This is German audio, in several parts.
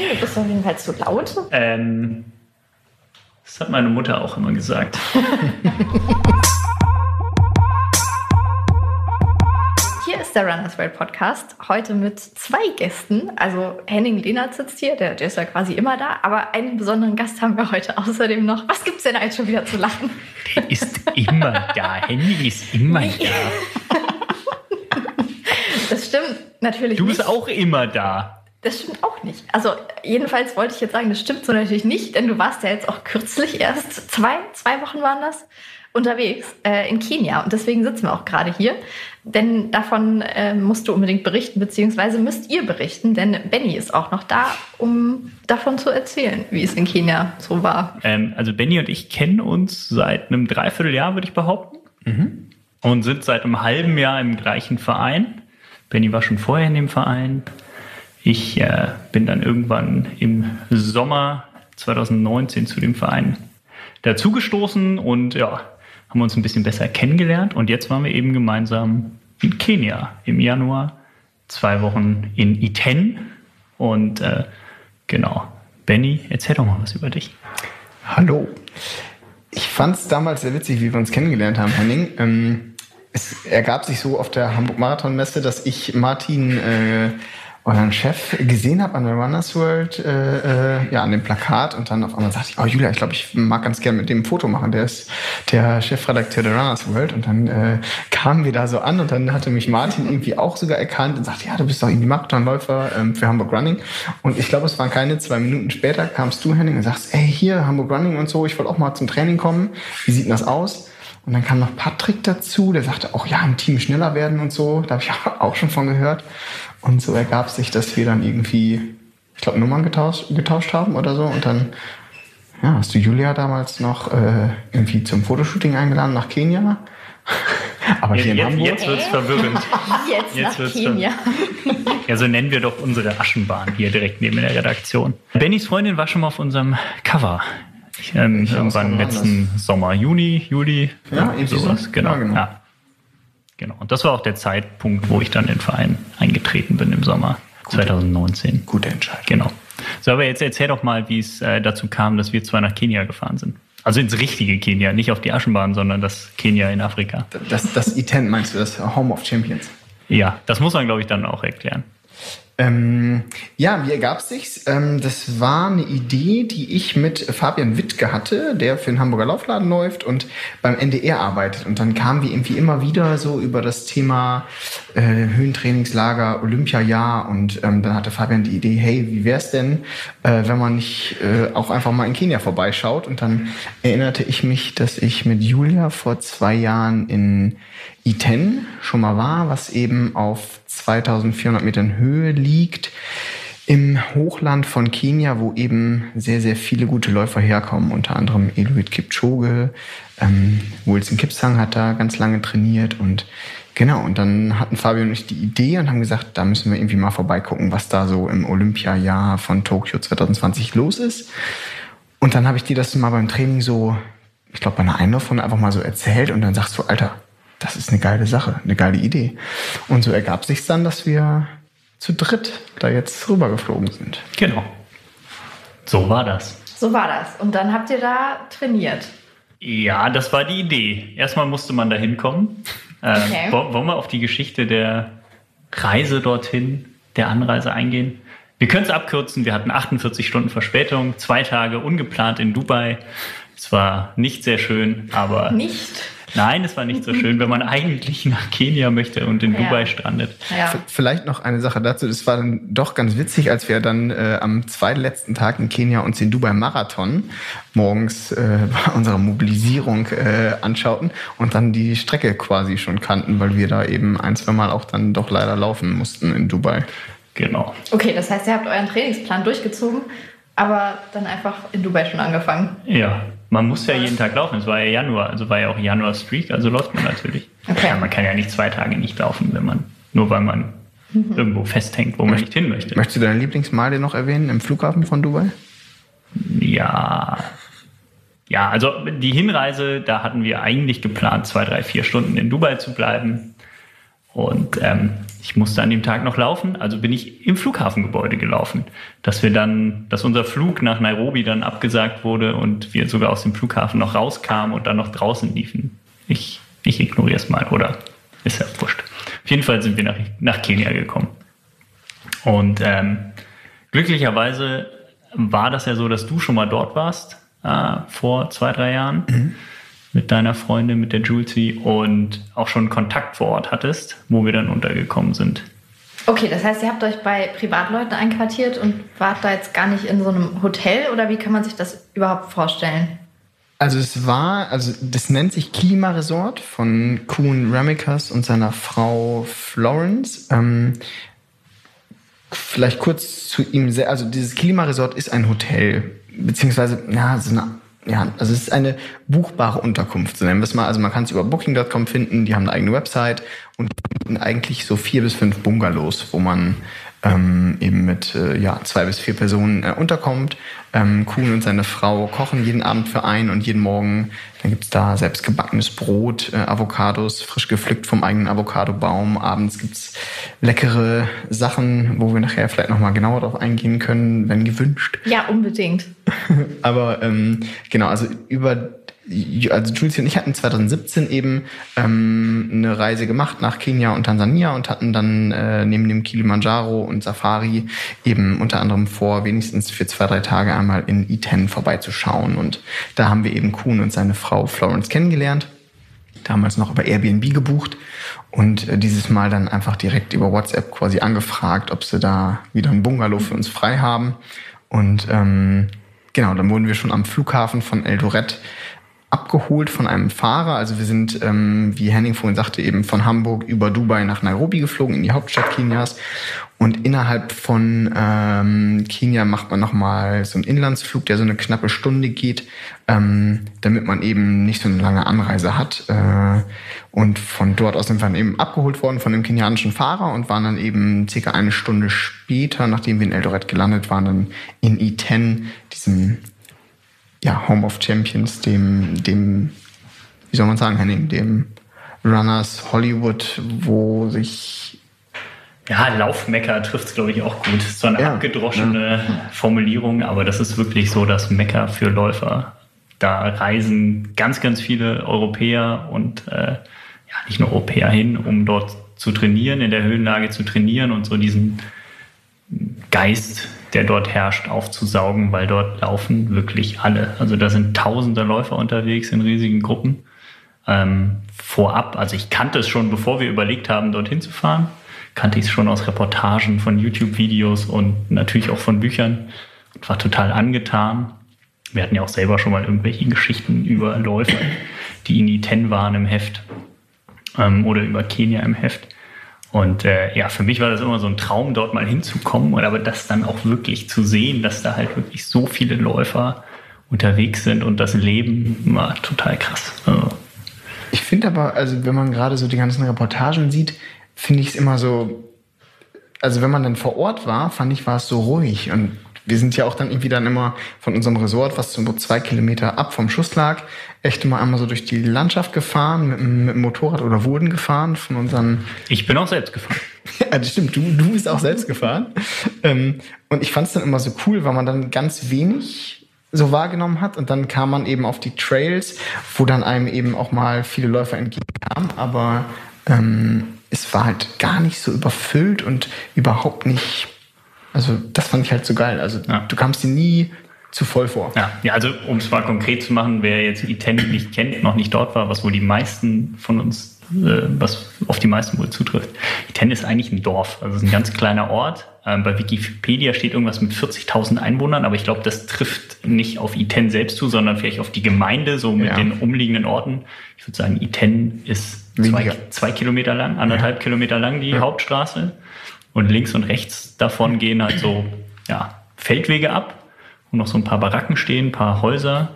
du bist auf jeden Fall zu laut. Das hat meine Mutter auch immer gesagt. Hier ist der Runners World Podcast, heute mit 2 Gästen. Also Henning Lehnert sitzt hier, der ist ja quasi immer da, aber einen besonderen Gast haben wir heute außerdem noch. Was gibt's denn eigentlich schon wieder zu lachen? Der ist immer da, Henning ist immer da. Das stimmt natürlich nicht. Du bist nicht. auch immer da. Das stimmt auch nicht. Also jedenfalls wollte ich jetzt sagen, das stimmt so natürlich nicht, denn du warst ja jetzt auch kürzlich erst, zwei Wochen waren das, unterwegs in Kenia. Und deswegen sitzen wir auch gerade hier. Denn davon musst du unbedingt berichten, beziehungsweise müsst ihr berichten, denn Benny ist auch noch da, um davon zu erzählen, wie es in Kenia so war. Also Benny und ich kennen uns seit einem Dreivierteljahr, würde ich behaupten. Mhm. Und sind seit einem halben Jahr im gleichen Verein. Benny war schon vorher in dem Verein. Ich bin dann irgendwann im Sommer 2019 zu dem Verein dazugestoßen und ja, haben uns ein bisschen besser kennengelernt. Und jetzt waren wir eben gemeinsam in Kenia im Januar, 2 Wochen in Iten. Und genau, Benny, erzähl doch mal was über dich. Hallo. Ich fand es damals sehr witzig, wie wir uns kennengelernt haben, Henning. Es ergab sich so auf der Hamburg-Marathon-Messe, dass ich Martin, euren Chef, gesehen habe an der Runners World, an dem Plakat. Und dann auf einmal sagte ich, Julia, ich glaube, ich mag ganz gerne mit dem ein Foto machen. Der ist der Chefredakteur der Runners World. Und dann kamen wir da so an und dann hatte mich Martin irgendwie auch sogar erkannt und sagte, ja, du bist doch irgendwie Marathonläufer für Hamburg Running. Und ich glaube, es waren keine 2 Minuten später, kamst du, Henning, und sagst, ey, hier, Hamburg Running und so, ich wollte auch mal zum Training kommen. Wie sieht denn das aus? Und dann kam noch Patrick dazu, der sagte auch, ja, im Team schneller werden und so. Da habe ich auch schon von gehört. Und so ergab sich, dass wir dann irgendwie, ich glaube, Nummern getauscht haben oder so. Und dann hast du Julia damals noch irgendwie zum Fotoshooting eingeladen nach Kenia. Aber hier in Hamburg. Jetzt wird es verwirrend. Jetzt nach Kenia. Ja, so nennen wir doch unsere Aschenbahn hier direkt neben der Redaktion. Bennys Freundin war schon mal auf unserem Cover. Irgendwann letzten Sommer, Juni, Juli. Ja, irgendwie sowas. Genau. Ja. Genau. Und das war auch der Zeitpunkt, wo ich dann in den Verein eingetreten bin im Sommer 2019. Gute Entscheidung. Genau. So, aber jetzt erzähl doch mal, wie es dazu kam, dass wir 2 nach Kenia gefahren sind. Also ins richtige Kenia, nicht auf die Aschenbahn, sondern das Kenia in Afrika. Das Iten meinst du, das Home of Champions? Ja, das muss man, glaube ich, dann auch erklären. Wie ergab es sich? Das war eine Idee, die ich mit Fabian Wittke hatte, der für den Hamburger Laufladen läuft und beim NDR arbeitet. Und dann kamen wir irgendwie immer wieder so über das Thema Höhentrainingslager, Olympiajahr. Und dann hatte Fabian die Idee, hey, wie wär's denn, wenn man nicht auch einfach mal in Kenia vorbeischaut? Und dann erinnerte ich mich, dass ich mit Julia vor 2 Jahren in Iten schon mal war, was eben auf 2400 Metern Höhe liegt, im Hochland von Kenia, wo eben sehr, sehr viele gute Läufer herkommen, unter anderem Eliud Kipchoge, Wilson Kipsang hat da ganz lange trainiert und genau, und dann hatten Fabian und ich die Idee und haben gesagt, da müssen wir irgendwie mal vorbeigucken, was da so im Olympiajahr von Tokio 2020 los ist. Und dann habe ich dir das mal beim Training so, ich glaube bei einer Einlaufrunde einfach mal so erzählt und dann sagst du, Alter, das ist eine geile Sache, eine geile Idee. Und so ergab sich dann, dass wir zu dritt da jetzt rübergeflogen sind. Genau. So war das. So war das. Und dann habt ihr da trainiert. Ja, das war die Idee. Erstmal musste man da hinkommen. Okay. Wollen wir auf die Geschichte der Reise dorthin, der Anreise eingehen? Wir können es abkürzen. Wir hatten 48 Stunden Verspätung, 2 Tage ungeplant in Dubai. Es war nicht sehr schön, aber... Nicht? Nein, es war nicht so schön, wenn man eigentlich nach Kenia möchte und in Dubai strandet. Ja. Vielleicht noch eine Sache dazu. Es war dann doch ganz witzig, als wir dann am zweitletzten Tag in Kenia uns den Dubai-Marathon morgens bei unserer Mobilisierung anschauten und dann die Strecke quasi schon kannten, weil wir da eben 1-2 Mal auch dann doch leider laufen mussten in Dubai. Genau. Okay, das heißt, ihr habt euren Trainingsplan durchgezogen, aber dann einfach in Dubai schon angefangen. Ja. Man muss ja jeden Tag laufen. Es war ja Januar, also war ja auch Januar-Streak, also läuft man natürlich. Okay. Ja, man kann ja nicht 2 Tage nicht laufen, nur weil man irgendwo festhängt, wo man nicht hin möchte. Möchtest du deine Lieblingsmeile noch erwähnen im Flughafen von Dubai? Ja, also die Hinreise, da hatten wir eigentlich geplant, 2, 3, 4 Stunden in Dubai zu bleiben. Und ich musste an dem Tag noch laufen, also bin ich im Flughafengebäude gelaufen. Dass unser Flug nach Nairobi dann abgesagt wurde und wir sogar aus dem Flughafen noch rauskamen und dann noch draußen liefen. Ich ignoriere es mal, oder? Ist ja wurscht. Auf jeden Fall sind wir nach Kenia gekommen. Und glücklicherweise war das ja so, dass du schon mal dort warst, vor 2-3 Jahren. Mit deiner Freundin, mit der Julesy, und auch schon Kontakt vor Ort hattest, wo wir dann untergekommen sind. Okay, das heißt, ihr habt euch bei Privatleuten einquartiert und wart da jetzt gar nicht in so einem Hotel, oder wie kann man sich das überhaupt vorstellen? Also das nennt sich Klimaresort von Kuhn Ramikas und seiner Frau Florence. Vielleicht kurz zu ihm, also dieses Klimaresort ist ein Hotel, beziehungsweise, es ist eine buchbare Unterkunft, so nennen wir es mal. Also man kann es über Booking.com finden, die haben eine eigene Website und bieten eigentlich so 4 bis 5 Bungalows, wo man eben mit 2 bis 4 Personen unterkommt. Kuhn und seine Frau kochen jeden Abend für einen und jeden Morgen. Dann gibt's da selbstgebackenes Brot, Avocados, frisch gepflückt vom eigenen Avocadobaum. Abends gibt's leckere Sachen, wo wir nachher vielleicht nochmal genauer drauf eingehen können, wenn gewünscht. Ja, unbedingt. Aber also Jules und ich hatten 2017 eben eine Reise gemacht nach Kenia und Tansania und hatten dann neben dem Kilimanjaro und Safari eben unter anderem vor, wenigstens für 2-3 Tage einmal in Iten vorbeizuschauen. Und da haben wir eben Kuhn und seine Frau Florence kennengelernt, damals noch über Airbnb gebucht und dieses Mal dann einfach direkt über WhatsApp quasi angefragt, ob sie da wieder ein Bungalow für uns frei haben. Und dann wurden wir schon am Flughafen von Eldoret abgeholt von einem Fahrer. Also wir sind, wie Henning vorhin sagte, eben von Hamburg über Dubai nach Nairobi geflogen, in die Hauptstadt Kenias. Und innerhalb von Kenia macht man nochmal so einen Inlandsflug, der so eine knappe Stunde geht, damit man eben nicht so eine lange Anreise hat. Und von dort aus sind wir dann eben abgeholt worden von dem kenianischen Fahrer und waren dann eben circa 1 Stunde später, nachdem wir in Eldoret gelandet waren, dann in Iten, diesem Home of Champions, dem, wie soll man sagen, Henning, dem Runners Hollywood, wo sich... Ja, Laufmecker trifft es, glaube ich, auch gut. So eine abgedroschene Formulierung, aber das ist wirklich so das Mecker für Läufer. Da reisen ganz, ganz viele Europäer und nicht nur Europäer hin, um dort zu trainieren, in der Höhenlage zu trainieren und so diesen Geist, der dort herrscht, aufzusaugen, weil dort laufen wirklich alle. Also da sind tausende Läufer unterwegs in riesigen Gruppen. Vorab, also ich kannte es schon, bevor wir überlegt haben, dorthin zu fahren, kannte ich es schon aus Reportagen, von YouTube-Videos und natürlich auch von Büchern und war total angetan. Wir hatten ja auch selber schon mal irgendwelche Geschichten über Läufer, die in Iten waren im Heft oder über Kenia im Heft. Und für mich war das immer so ein Traum, dort mal hinzukommen, aber das dann auch wirklich zu sehen, dass da halt wirklich so viele Läufer unterwegs sind und das Leben war total krass. Also. Ich finde aber, also wenn man gerade so die ganzen Reportagen sieht, finde ich es immer so, also wenn man dann vor Ort war, fand ich, war es so ruhig. Und wir sind ja auch dann irgendwie dann immer von unserem Resort, was so 2 Kilometer ab vom Schuss lag, echt immer einmal so durch die Landschaft gefahren, mit dem Motorrad oder wurden gefahren von unseren... Ich bin auch selbst gefahren. Ja, das stimmt, du bist auch selbst gefahren. Und ich fand es dann immer so cool, weil man dann ganz wenig so wahrgenommen hat und dann kam man eben auf die Trails, wo dann einem eben auch mal viele Läufer entgegenkamen, aber es war halt gar nicht so überfüllt und überhaupt nicht... Also das fand ich halt so geil. Also du kamst dir nie zu voll vor. Ja, also um es mal konkret zu machen, wer jetzt Iten nicht kennt, noch nicht dort war, was wohl die meisten von uns, was auf die meisten wohl zutrifft. Iten ist eigentlich ein Dorf, also es ist ein ganz kleiner Ort. Bei Wikipedia steht irgendwas mit 40.000 Einwohnern, aber ich glaube, das trifft nicht auf Iten selbst zu, sondern vielleicht auf die Gemeinde, so mit den umliegenden Orten. Ich würde sagen, Iten ist 2 Kilometer lang, 1,5 Kilometer lang, die Hauptstraße. Und links und rechts davon gehen halt so Feldwege ab, wo noch so ein paar Baracken stehen, ein paar Häuser,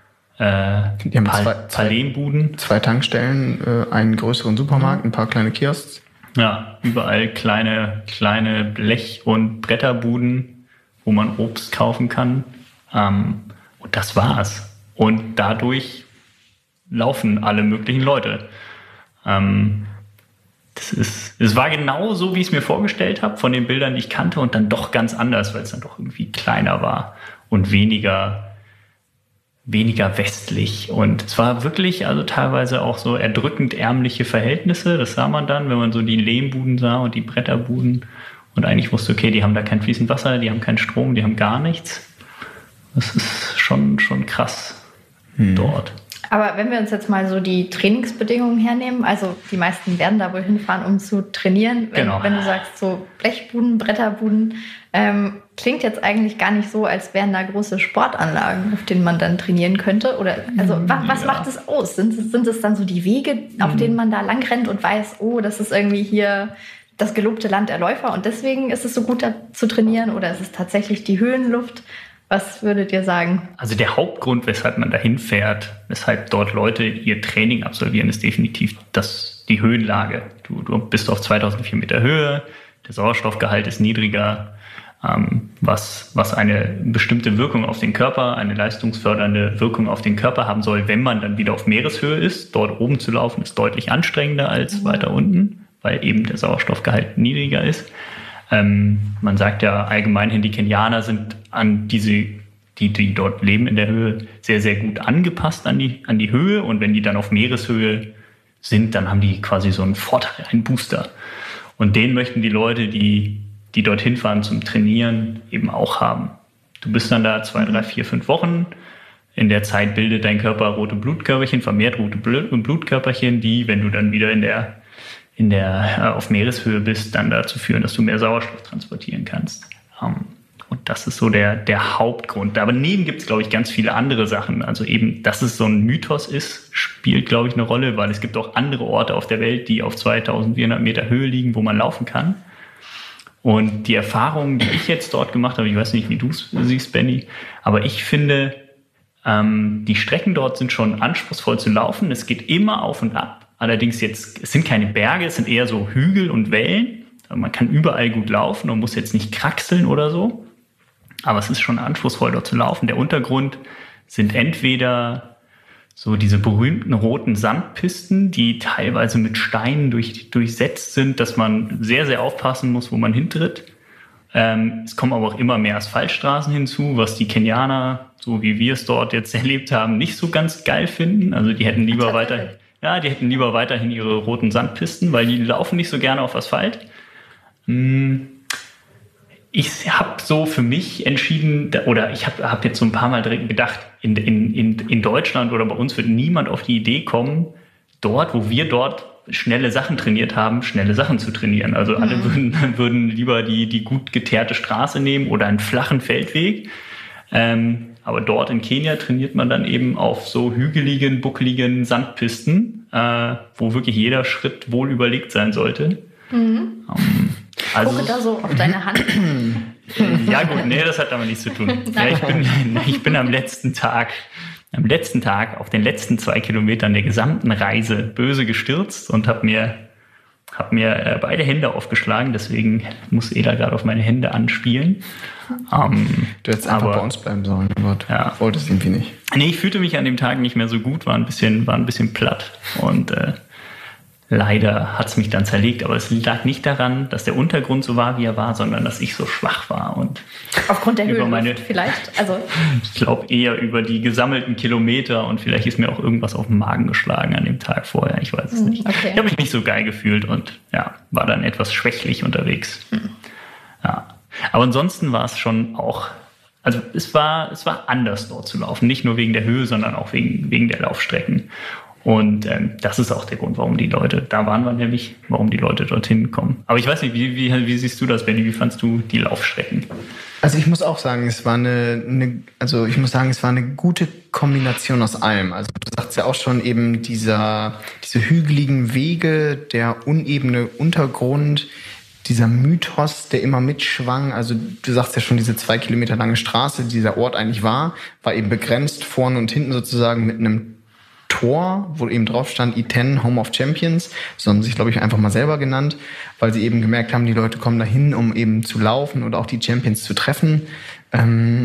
ein paar Lehmbuden. 2 Tankstellen, einen größeren Supermarkt, ein paar kleine Kiosks. Ja, überall kleine Blech- und Bretterbuden, wo man Obst kaufen kann. Und das war's. Und dadurch laufen alle möglichen Leute. Es war genau so, wie ich es mir vorgestellt habe, von den Bildern, die ich kannte, und dann doch ganz anders, weil es dann doch irgendwie kleiner war und weniger westlich. Und es war wirklich also teilweise auch so erdrückend ärmliche Verhältnisse. Das sah man dann, wenn man so die Lehmbuden sah und die Bretterbuden und eigentlich wusste, okay, die haben da kein fließend Wasser, die haben keinen Strom, die haben gar nichts. Das ist schon krass dort. Aber wenn wir uns jetzt mal so die Trainingsbedingungen hernehmen, also die meisten werden da wohl hinfahren, um zu trainieren. Wenn du sagst, so Blechbuden, Bretterbuden, klingt jetzt eigentlich gar nicht so, als wären da große Sportanlagen, auf denen man dann trainieren könnte. Oder also was macht es aus? Sind es dann so die Wege, auf denen man da lang rennt und weiß, oh, das ist irgendwie hier das gelobte Land der Läufer und deswegen ist es so gut da zu trainieren? Oder ist es tatsächlich die Höhenluft? Was würdet ihr sagen? Also der Hauptgrund, weshalb man dahin fährt, weshalb dort Leute ihr Training absolvieren, ist definitiv die Höhenlage. Du bist auf 2004 Meter Höhe, der Sauerstoffgehalt ist niedriger, was eine bestimmte Wirkung auf den Körper, eine leistungsfördernde Wirkung auf den Körper haben soll, wenn man dann wieder auf Meereshöhe ist. Dort oben zu laufen ist deutlich anstrengender als weiter unten, weil eben der Sauerstoffgehalt niedriger ist. Man sagt ja allgemein hin, die Kenianer sind an die dort leben in der Höhe, sehr, sehr gut angepasst an die Höhe. Und wenn die dann auf Meereshöhe sind, dann haben die quasi so einen Vorteil, einen Booster. Und den möchten die Leute, die dorthin fahren zum Trainieren, eben auch haben. Du bist dann da 2, 3, 4, 5 Wochen. In der Zeit bildet dein Körper rote Blutkörperchen, vermehrt rote Blutkörperchen, die, wenn du dann wieder auf Meereshöhe bist, dann dazu führen, dass du mehr Sauerstoff transportieren kannst. Und das ist so der Hauptgrund. Aber daneben gibt es, glaube ich, ganz viele andere Sachen. Also eben, dass es so ein Mythos ist, spielt, glaube ich, eine Rolle, weil es gibt auch andere Orte auf der Welt, die auf 2400 Meter Höhe liegen, wo man laufen kann. Und die Erfahrungen, die ich jetzt dort gemacht habe, ich weiß nicht, wie du es siehst, Benny, aber ich finde, die Strecken dort sind schon anspruchsvoll zu laufen. Es geht immer auf und ab. Allerdings es sind keine Berge, es sind eher so Hügel und Wellen. Man kann überall gut laufen und muss jetzt nicht kraxeln oder so. Aber es ist schon anspruchsvoll, dort zu laufen. Der Untergrund sind entweder so diese berühmten roten Sandpisten, die teilweise mit Steinen durchsetzt sind, dass man sehr, sehr aufpassen muss, wo man hintritt. Es kommen aber auch immer mehr Asphaltstraßen hinzu, was die Kenianer, so wie wir es dort jetzt erlebt haben, nicht so ganz geil finden. Also die hätten lieber weiterhin ihre roten Sandpisten, weil die laufen nicht so gerne auf Asphalt. Ich habe so für mich entschieden, oder ich habe jetzt so ein paar Mal gedacht, in Deutschland oder bei uns wird niemand auf die Idee kommen, wo wir dort schnelle Sachen trainiert haben, schnelle Sachen zu trainieren. Also alle würden lieber die gut geteerte Straße nehmen oder einen flachen Feldweg. Aber dort in Kenia trainiert man dann eben auf so hügeligen, buckeligen Sandpisten, wo wirklich jeder Schritt wohl überlegt sein sollte. Gucke da so auf deine Hand. Ja gut, nee, das hat aber nichts zu tun. Ja, ich bin am letzten Tag, auf den letzten 2 Kilometern der gesamten Reise böse gestürzt und habe mir beide Hände aufgeschlagen, deswegen muss Ela gerade auf meine Hände anspielen. Du hättest einfach bei uns bleiben sollen, aber du wolltest irgendwie nicht. Nee, ich fühlte mich an dem Tag nicht mehr so gut, war ein bisschen platt und leider hat es mich dann zerlegt, aber es lag nicht daran, dass der Untergrund so war, wie er war, sondern dass ich so schwach war. Und aufgrund der Höhenluft vielleicht? Also ich glaube eher über die gesammelten Kilometer und vielleicht ist mir auch irgendwas auf den Magen geschlagen an dem Tag vorher, ich weiß es nicht. Okay. Ich habe mich nicht so geil gefühlt und war dann etwas schwächlich unterwegs. Ja. Aber ansonsten war es schon auch, also es war anders dort zu laufen, nicht nur wegen der Höhe, sondern auch wegen der Laufstrecken. Und das ist auch der Grund, warum die Leute dorthin kommen. Aber ich weiß nicht, wie siehst du das, Benny? Wie fandst du die Laufstrecken? Also ich muss auch sagen, es war eine gute Kombination aus allem. Also du sagst ja auch schon eben diese hügeligen Wege, der unebene Untergrund, dieser Mythos, der immer mitschwang. Also du sagst ja schon, diese 2 Kilometer lange Straße, die dieser Ort eigentlich war eben begrenzt vorne und hinten sozusagen mit einem Tor, wo eben drauf stand E10, Home of Champions. So haben sie sich, glaube ich, einfach mal selber genannt, weil sie eben gemerkt haben, die Leute kommen dahin, um eben zu laufen oder auch die Champions zu treffen.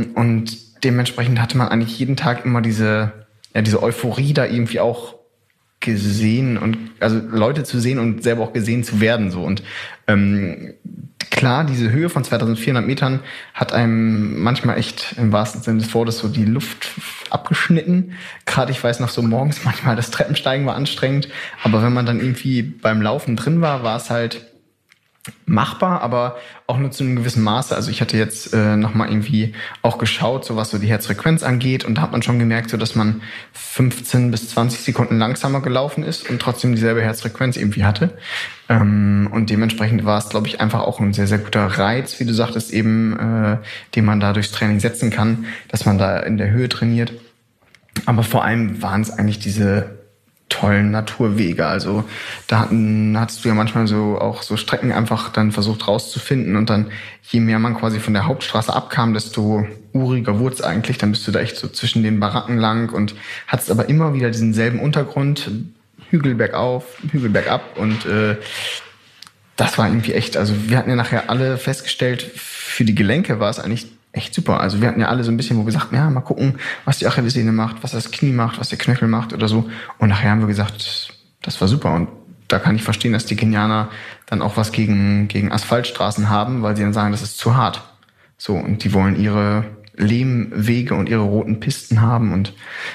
Und dementsprechend hatte man eigentlich jeden Tag immer diese Euphorie, da irgendwie auch gesehen und also Leute zu sehen und selber auch gesehen zu werden so und klar, diese Höhe von 2400 Metern hat einem manchmal echt im wahrsten Sinne des Wortes so die Luft abgeschnitten. Gerade ich weiß noch so morgens manchmal das Treppensteigen war anstrengend, aber wenn man dann irgendwie beim Laufen drin war, war es halt machbar, aber auch nur zu einem gewissen Maße. Also ich hatte jetzt nochmal irgendwie auch geschaut, so was so die Herzfrequenz angeht und da hat man schon gemerkt, so dass man 15 bis 20 Sekunden langsamer gelaufen ist und trotzdem dieselbe Herzfrequenz irgendwie hatte. Und dementsprechend war es, glaube ich, einfach auch ein sehr, sehr guter Reiz, wie du sagtest, eben, den man da durchs Training setzen kann, dass man da in der Höhe trainiert. Aber vor allem waren es eigentlich diese tollen Naturwege. Also da hattest du ja manchmal so auch so Strecken einfach dann versucht rauszufinden und dann je mehr man quasi von der Hauptstraße abkam, desto uriger wurde es eigentlich. Dann bist du da echt so zwischen den Baracken lang und hattest aber immer wieder diesen selben Untergrund, Hügel bergauf, Hügel bergab und das war irgendwie echt, also wir hatten ja nachher alle festgestellt, für die Gelenke war es eigentlich echt super. Also wir hatten ja alle so ein bisschen, wo wir gesagt haben, ja, mal gucken, was die Achillessehne macht, was das Knie macht, was der Knöchel macht oder so. Und nachher haben wir gesagt, das war super. Und da kann ich verstehen, dass die Kenianer dann auch was gegen Asphaltstraßen haben, weil sie dann sagen, das ist zu hart. So, und die wollen ihre Lehmwege und ihre roten Pisten haben. Und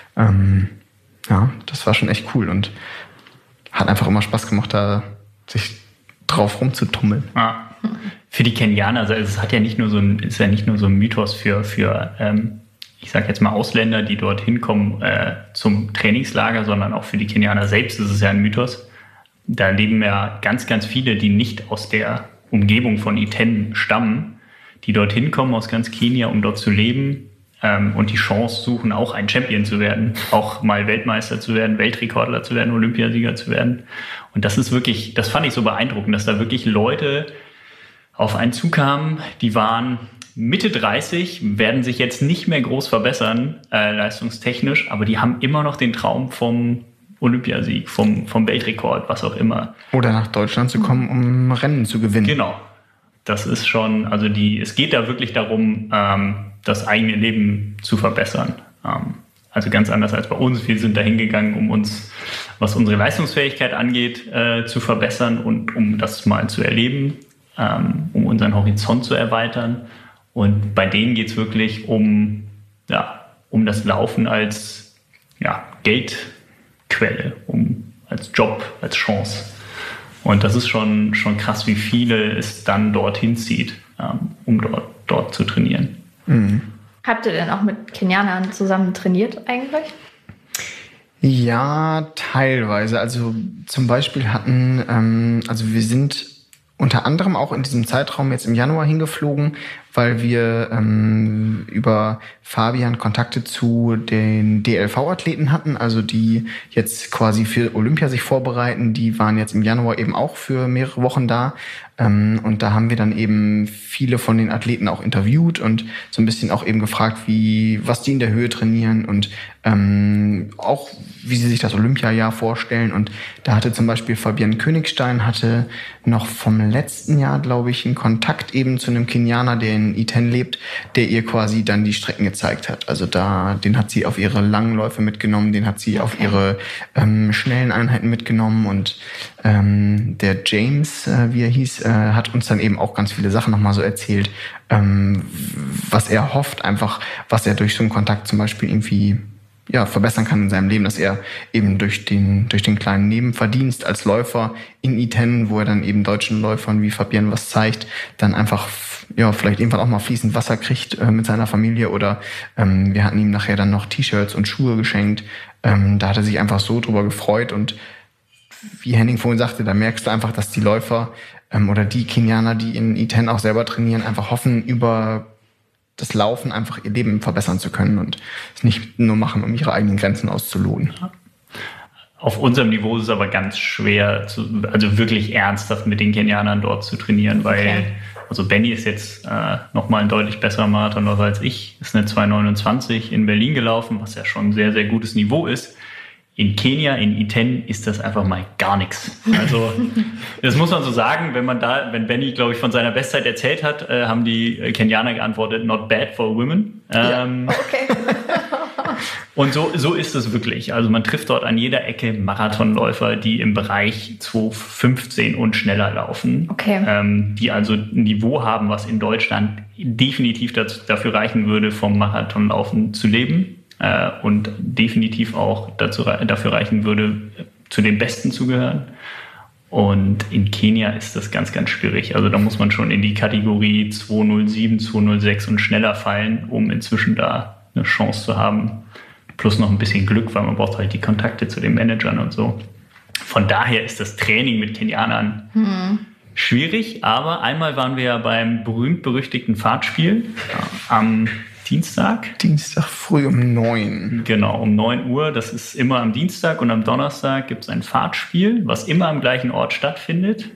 ja, das war schon echt cool und hat einfach immer Spaß gemacht, da sich drauf rumzutummeln. Ah. Für die Kenianer, also es hat ja nicht nur so ist ja nicht nur so ein Mythos für ich sage jetzt mal Ausländer, die dorthin kommen zum Trainingslager, sondern auch für die Kenianer selbst ist es ja ein Mythos. Da leben ja ganz, ganz viele, die nicht aus der Umgebung von Iten stammen, die dorthin kommen aus ganz Kenia, um dort zu leben und die Chance suchen, auch ein Champion zu werden, auch mal Weltmeister zu werden, Weltrekordler zu werden, Olympiasieger zu werden. Und das ist wirklich, das fand ich so beeindruckend, dass da wirklich Leute auf einen zukamen, die waren Mitte 30, werden sich jetzt nicht mehr groß verbessern, leistungstechnisch, aber die haben immer noch den Traum vom Olympiasieg, vom Weltrekord, was auch immer. Oder nach Deutschland zu kommen, um Rennen zu gewinnen. Genau. Das ist schon, also es geht da wirklich darum, das eigene Leben zu verbessern. Also ganz anders als bei uns. Wir sind da hingegangen, um uns, was unsere Leistungsfähigkeit angeht, zu verbessern und um das mal zu erleben, um unseren Horizont zu erweitern. Und bei denen geht es wirklich um das Laufen als Geldquelle, als Job, als Chance. Und das ist schon krass, wie viele es dann dorthin zieht, um dort zu trainieren. Mhm. Habt ihr denn auch mit Kenianern zusammen trainiert eigentlich? Ja, teilweise. Also zum Beispiel also wir sind unter anderem auch in diesem Zeitraum jetzt im Januar hingeflogen, weil wir über Fabian Kontakte zu den DLV-Athleten hatten, also die jetzt quasi für Olympia sich vorbereiten. Die waren jetzt im Januar eben auch für mehrere Wochen da. Und da haben wir dann eben viele von den Athleten auch interviewt und so ein bisschen auch eben gefragt, was die in der Höhe trainieren und auch wie sie sich das Olympiajahr vorstellen. Und da hatte zum Beispiel Fabian Königstein hatte noch vom letzten Jahr, glaube ich, einen Kontakt eben zu einem Kenianer, der in Iten lebt, der ihr quasi dann die Strecken gezeigt hat. Also den hat sie auf ihre langen Läufe mitgenommen, den hat sie auf ihre schnellen Einheiten mitgenommen und der James, wie er hieß, hat uns dann eben auch ganz viele Sachen nochmal so erzählt, was er hofft, einfach, was er durch so einen Kontakt zum Beispiel irgendwie verbessern kann in seinem Leben, dass er eben durch den kleinen Nebenverdienst als Läufer in Iten, wo er dann eben deutschen Läufern wie Fabian was zeigt, dann einfach vielleicht irgendwann auch mal fließend Wasser kriegt mit seiner Familie oder wir hatten ihm nachher dann noch T-Shirts und Schuhe geschenkt. Da hat er sich einfach so drüber gefreut und wie Henning vorhin sagte, da merkst du einfach, dass die Läufer oder die Kenianer, die in Iten auch selber trainieren, einfach hoffen, über das Laufen einfach ihr Leben verbessern zu können und es nicht nur machen, um ihre eigenen Grenzen auszuloten. Auf unserem Niveau ist es aber ganz schwer, also wirklich ernsthaft mit den Kenianern dort zu trainieren, weil also Benny ist jetzt nochmal ein deutlich besserer Marathonläufer als ich, ist eine 2,29 in Berlin gelaufen, was ja schon ein sehr, sehr gutes Niveau ist. In Kenia, in Iten, ist das einfach mal gar nichts. Also das muss man so sagen, wenn Benny, glaube ich, von seiner Bestzeit erzählt hat, haben die Kenianer geantwortet, not bad for women. Okay. Und so ist es wirklich. Also man trifft dort an jeder Ecke Marathonläufer, die im Bereich 2:15 und schneller laufen. Okay. Die also ein Niveau haben, was in Deutschland definitiv dafür reichen würde, vom Marathonlaufen zu leben. Und definitiv auch dafür reichen würde, zu den Besten zu gehören. Und in Kenia ist das ganz, ganz schwierig. Also da muss man schon in die Kategorie 2:07, 2:06 und schneller fallen, um inzwischen da eine Chance zu haben. Plus noch ein bisschen Glück, weil man braucht halt die Kontakte zu den Managern und so. Von daher ist das Training mit Kenianern schwierig. Aber einmal waren wir ja beim berühmt-berüchtigten Fahrtspiel am Dienstag. Dienstag früh um 9. Genau, um 9 Uhr. Das ist immer am Dienstag und am Donnerstag gibt es ein Fahrtspiel, was immer am gleichen Ort stattfindet.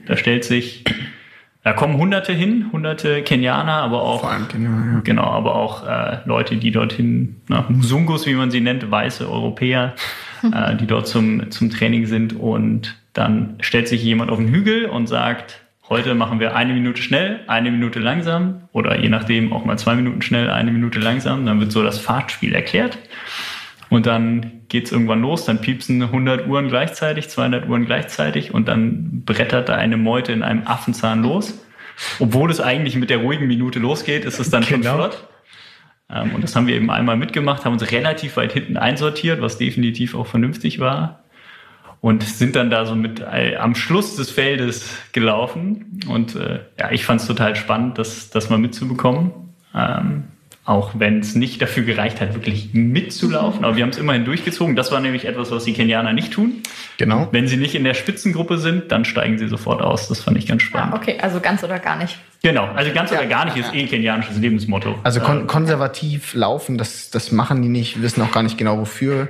Da kommen Hunderte Kenianer, aber auch, vor allem Kenianer, ja. Genau, aber auch Leute, die dorthin, Musungus, wie man sie nennt, weiße Europäer, die dort zum Training sind. Und dann stellt sich jemand auf den Hügel und sagt, heute machen wir 1 Minute schnell, 1 Minute langsam oder je nachdem auch mal 2 Minuten schnell, 1 Minute langsam. Dann wird so das Fahrtspiel erklärt und dann geht's irgendwann los. Dann piepsen 100 Uhren gleichzeitig, 200 Uhren gleichzeitig und dann brettert da eine Meute in einem Affenzahn los. Obwohl es eigentlich mit der ruhigen Minute losgeht, ist es dann schon flott. Und das haben wir eben einmal mitgemacht, haben uns relativ weit hinten einsortiert, was definitiv auch vernünftig war. Und sind dann da so mit am Schluss des Feldes gelaufen. Und ich fand es total spannend, das mal mitzubekommen. Auch wenn es nicht dafür gereicht hat, wirklich mitzulaufen. Aber wir haben es immerhin durchgezogen. Das war nämlich etwas, was die Kenianer nicht tun. Genau. Wenn sie nicht in der Spitzengruppe sind, dann steigen sie sofort aus. Das fand ich ganz spannend. Okay, also ganz oder gar nicht. Genau, also ganz oder gar nicht ist kenianisches Lebensmotto. Also konservativ laufen, das machen die nicht, wissen auch gar nicht genau wofür.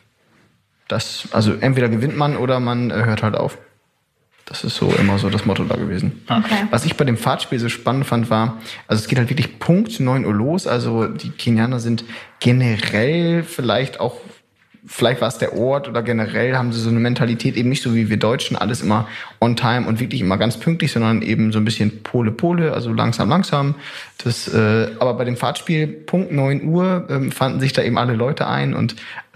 Also entweder gewinnt man oder man hört halt auf. Das ist so immer so das Motto da gewesen. Okay. Was ich bei dem Fahrtspiel so spannend fand, war, also es geht halt wirklich Punkt 9 Uhr los. Also die Kenianer sind generell vielleicht war es der Ort oder generell haben sie so eine Mentalität, eben nicht so wie wir Deutschen, alles immer on time und wirklich immer ganz pünktlich, sondern eben so ein bisschen Pole, also langsam. Aber bei dem Fahrtspiel Punkt 9 Uhr fanden sich da eben alle Leute ein und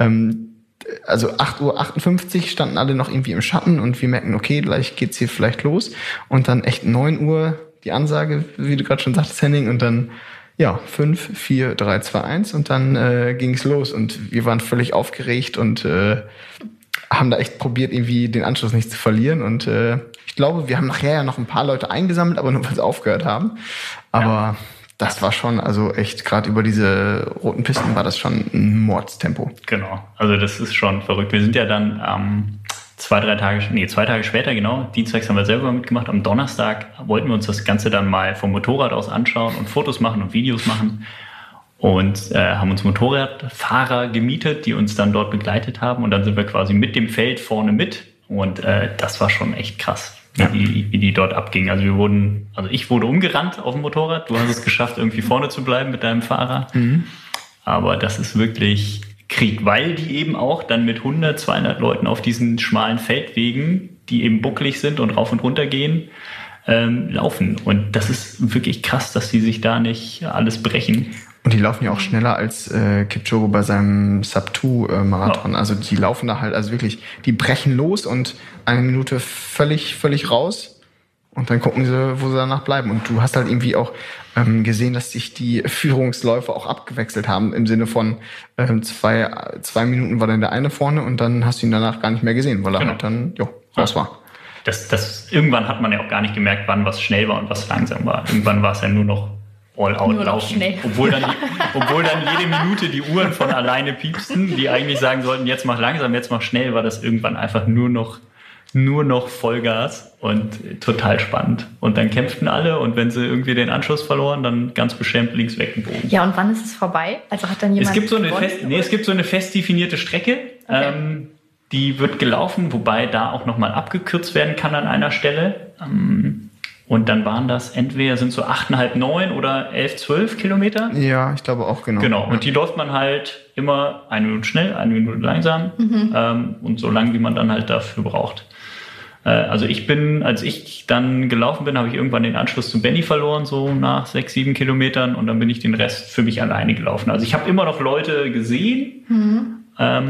also 8:58 Uhr standen alle noch irgendwie im Schatten und wir merken, okay, gleich geht's hier vielleicht los. Und dann echt 9 Uhr die Ansage, wie du gerade schon sagtest, Henning, und dann 5, 4, 3, 2, 1 und dann ging's los und wir waren völlig aufgeregt und haben da echt probiert, irgendwie den Anschluss nicht zu verlieren. Und ich glaube, wir haben nachher ja noch ein paar Leute eingesammelt, aber nur weil sie aufgehört haben. Aber das war schon, also echt, gerade über diese roten Pisten war das schon ein Mordstempo. Genau, also das ist schon verrückt. Wir sind ja dann 2 Tage später, genau, dienstags haben wir selber mitgemacht. Am Donnerstag wollten wir uns das Ganze dann mal vom Motorrad aus anschauen und Fotos machen und Videos machen. Und haben uns Motorradfahrer gemietet, die uns dann dort begleitet haben. Und dann sind wir quasi mit dem Feld vorne mit. Und das war schon echt krass. Wie die dort abgingen. Also ich wurde umgerannt auf dem Motorrad. Du hast es geschafft, irgendwie vorne zu bleiben mit deinem Fahrer. Mhm. Aber das ist wirklich Krieg, weil die eben auch dann mit 100, 200 Leuten auf diesen schmalen Feldwegen, die eben bucklig sind und rauf und runter gehen, laufen. Und das ist wirklich krass, dass die sich da nicht alles brechen. Und die laufen ja auch schneller als Kipchoge bei seinem Sub-2-Marathon. Ja. Also die laufen da halt, also wirklich, die brechen los und 1 Minute völlig raus und dann gucken sie, wo sie danach bleiben. Und du hast halt irgendwie auch gesehen, dass sich die Führungsläufer auch abgewechselt haben, im Sinne von 2 Minuten war dann der eine vorne und dann hast du ihn danach gar nicht mehr gesehen, weil er halt dann raus war. Irgendwann hat man ja auch gar nicht gemerkt, wann was schnell war und was langsam war. Irgendwann war es ja nur noch all-out laufen. Obwohl dann jede Minute die Uhren von alleine piepsten, die eigentlich sagen sollten, jetzt mach langsam, jetzt mach schnell, war das irgendwann einfach nur noch Vollgas und total spannend. Und dann kämpften alle und wenn sie irgendwie den Anschluss verloren, dann ganz beschämt links weggebogen. Ja, und wann ist es vorbei? Also hat dann jemand es gibt so eine fest definierte Strecke, okay. Die wird gelaufen, wobei da auch nochmal abgekürzt werden kann an einer Stelle. Und dann waren das entweder sind so 8,5, 9 oder 11, 12 Kilometer. Ja, ich glaube auch, genau. Genau, und die läuft man halt immer 1 Minute schnell, 1 Minute langsam und so lang, wie man dann halt dafür braucht. Also als ich dann gelaufen bin, habe ich irgendwann den Anschluss zu Benny verloren, so nach 6, 7 Kilometern. Und dann bin ich den Rest für mich alleine gelaufen. Also ich habe immer noch Leute gesehen,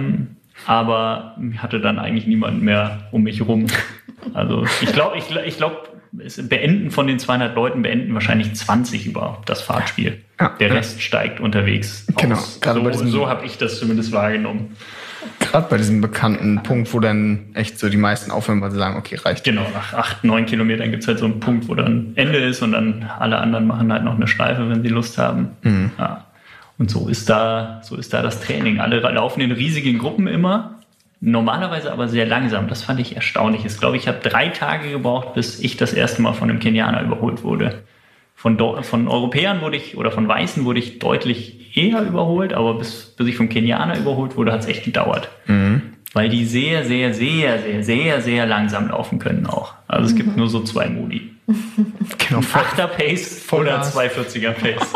aber ich hatte dann eigentlich niemanden mehr um mich rum. Also ich glaube, beenden von den 200 Leuten, beenden wahrscheinlich 20 überhaupt das Fahrtspiel. Ja. Der Rest steigt unterwegs aus. Genau. So habe ich das zumindest wahrgenommen. Gerade bei diesem bekannten Punkt, wo dann echt so die meisten aufhören, weil sie sagen, okay, reicht. Genau, nach 8, 9 Kilometern gibt es halt so einen Punkt, wo dann Ende ist und dann alle anderen machen halt noch eine Schleife, wenn sie Lust haben. Mhm. Ja. Und so ist da das Training. Alle laufen in riesigen Gruppen immer, normalerweise aber sehr langsam. Das fand ich erstaunlich. Ich glaube, ich habe 3 Tage gebraucht, bis ich das erste Mal von einem Kenianer überholt wurde. Von Europäern von Weißen wurde ich deutlich eher überholt, aber bis ich vom Kenianer überholt wurde, hat es echt gedauert. Mhm. Weil die sehr, sehr, sehr, sehr, sehr, sehr langsam laufen können auch. Also es gibt nur so 2 Modi. Genau, 8er Pace oder 240er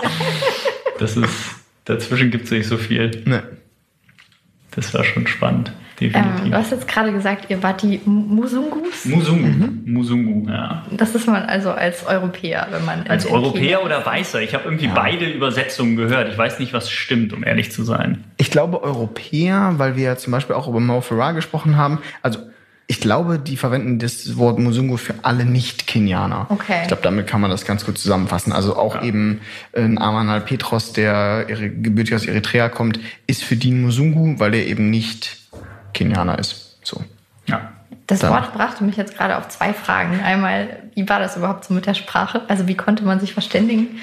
Pace. Dazwischen gibt es nicht so viel. Nee. Das war schon spannend. Definitiv. Du hast jetzt gerade gesagt, ihr wart die Musungus? Musungu, ja. Das ist man also als Europäer, wenn man... Als Europäer oder Weißer? Ich habe irgendwie beide Übersetzungen gehört. Ich weiß nicht, was stimmt, um ehrlich zu sein. Ich glaube Europäer, weil wir ja zum Beispiel auch über Mo Farah gesprochen haben. Also ich glaube, die verwenden das Wort Musungu für alle Nicht-Kenianer. Okay. Ich glaube, damit kann man das ganz gut zusammenfassen. Also auch eben ein Amanal Petros, der gebürtig aus Eritrea kommt, ist für die ein Musungu, weil der eben nicht Kenianer ist. So. Ja. Das Wort brachte mich jetzt gerade auf 2 Fragen. Einmal, wie war das überhaupt so mit der Sprache? Also wie konnte man sich verständigen?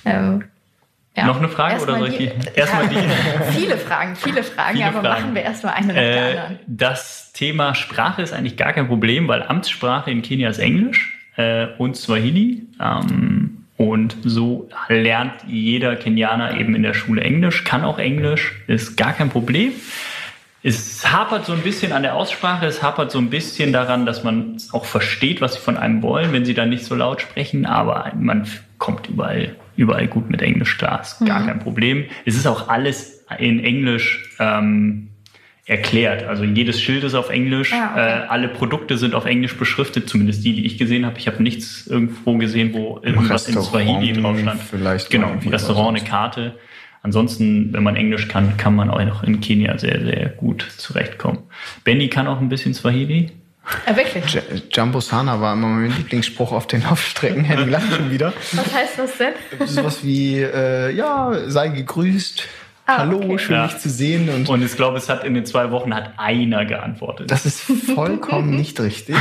Noch eine Frage oder soll ich die? Erstmal die. Viele Fragen, aber machen wir erstmal eine nach der anderen. Das Thema Sprache ist eigentlich gar kein Problem, weil Amtssprache in Kenia ist Englisch und Swahili. Und so lernt jeder Kenianer eben in der Schule Englisch, kann auch Englisch, ist gar kein Problem. Es hapert so ein bisschen an der Aussprache, es hapert so ein bisschen daran, dass man auch versteht, was sie von einem wollen, wenn sie dann nicht so laut sprechen, aber man kommt überall gut mit Englisch klar, ist gar kein Problem. Es ist auch alles in Englisch erklärt, also jedes Schild ist auf Englisch, alle Produkte sind auf Englisch beschriftet, zumindest die ich gesehen habe. Ich habe nichts irgendwo gesehen, wo irgendwas in Swahili drauf stand. Vielleicht genau, im Restaurant eine Karte. Ansonsten, wenn man Englisch kann man auch noch in Kenia sehr, sehr gut zurechtkommen. Benny kann auch ein bisschen Swahili. Wirklich? Jumbo Sana war immer mein Lieblingsspruch auf den Laufstrecken. Henning lacht schon wieder. Was heißt das denn? Sowas wie, sei gegrüßt. Hallo, okay. Schön dich zu sehen. Und ich glaube, in den 2 Wochen hat einer geantwortet. Das ist vollkommen nicht richtig.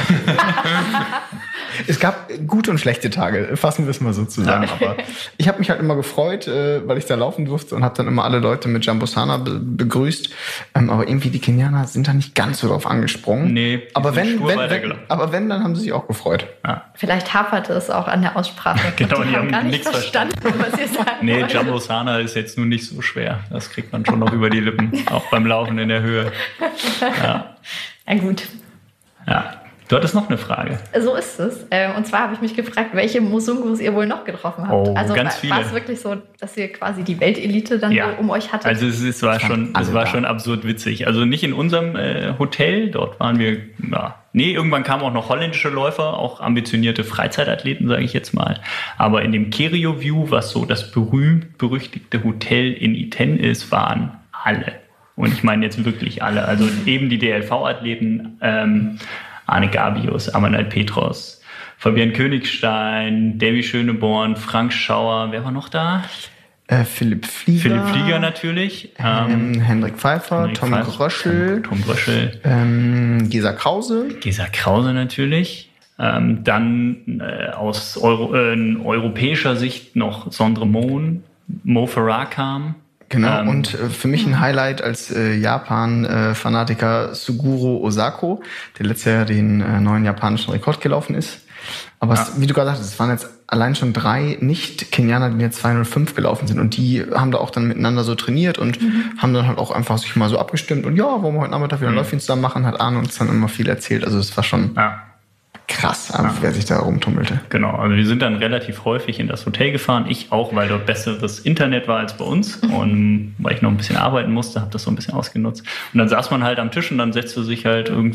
Es gab gute und schlechte Tage, fassen wir es mal so zusammen. Ja. Aber ich habe mich halt immer gefreut, weil ich da laufen durfte und habe dann immer alle Leute mit Jumbo Sana begrüßt. Aber irgendwie die Kenianer sind da nicht ganz so drauf angesprungen. Nee, aber wenn, dann haben sie sich auch gefreut. Ja. Vielleicht haperte es auch an der Aussprache. Genau, die haben gar nicht verstanden, was ihr sagen Nee, Jumbo Sana ist jetzt nun nicht so schwer. Das kriegt man schon noch über die Lippen, auch beim Laufen in der Höhe. Ja. Na gut. Ja. Du hattest noch eine Frage. So ist es. Und zwar habe ich mich gefragt, welche Musungus ihr wohl noch getroffen habt. Also ganz viele. War es wirklich so, dass ihr quasi die Weltelite dann so um euch hattet? Also es war schon absurd witzig. Also nicht in unserem Hotel, dort waren wir, irgendwann kamen auch noch holländische Läufer, auch ambitionierte Freizeitathleten, sage ich jetzt mal. Aber in dem Kerio View, was so das berühmt-berüchtigte Hotel in Iten ist, waren alle. Und ich meine jetzt wirklich alle. Also eben die DLV-Athleten, Arne Gabius, Amanal Petros, Fabian Königstein, Davy Schöneborn, Frank Schauer, wer war noch da? Philipp Flieger. Philipp Flieger natürlich. Hendrik Pfeiffer, Tom Gröschel. Gesa Krause. Gesa Krause natürlich. Dann aus europäischer Sicht noch Sondre Mohn, Mo Farah kam. Genau, und für mich ein Highlight als Japan-Fanatiker Suguro Osako, der letztes Jahr den neuen japanischen Rekord gelaufen ist. Aber wie du gerade sagtest, es waren jetzt allein schon 3 Nicht-Kenianer, die jetzt 2:05 gelaufen sind. Und die haben da auch dann miteinander so trainiert und haben dann halt auch einfach sich mal so abgestimmt. Und wollen wir heute Nachmittag wieder ein Läufchen zusammen machen, hat Arne uns dann immer viel erzählt. Also es war schon krass, wer sich da rumtummelte. Genau, also wir sind dann relativ häufig in das Hotel gefahren. Ich auch, weil dort besseres Internet war als bei uns. Und weil ich noch ein bisschen arbeiten musste, habe das so ein bisschen ausgenutzt. Und dann saß man halt am Tisch und dann setzte sich halt irgendwer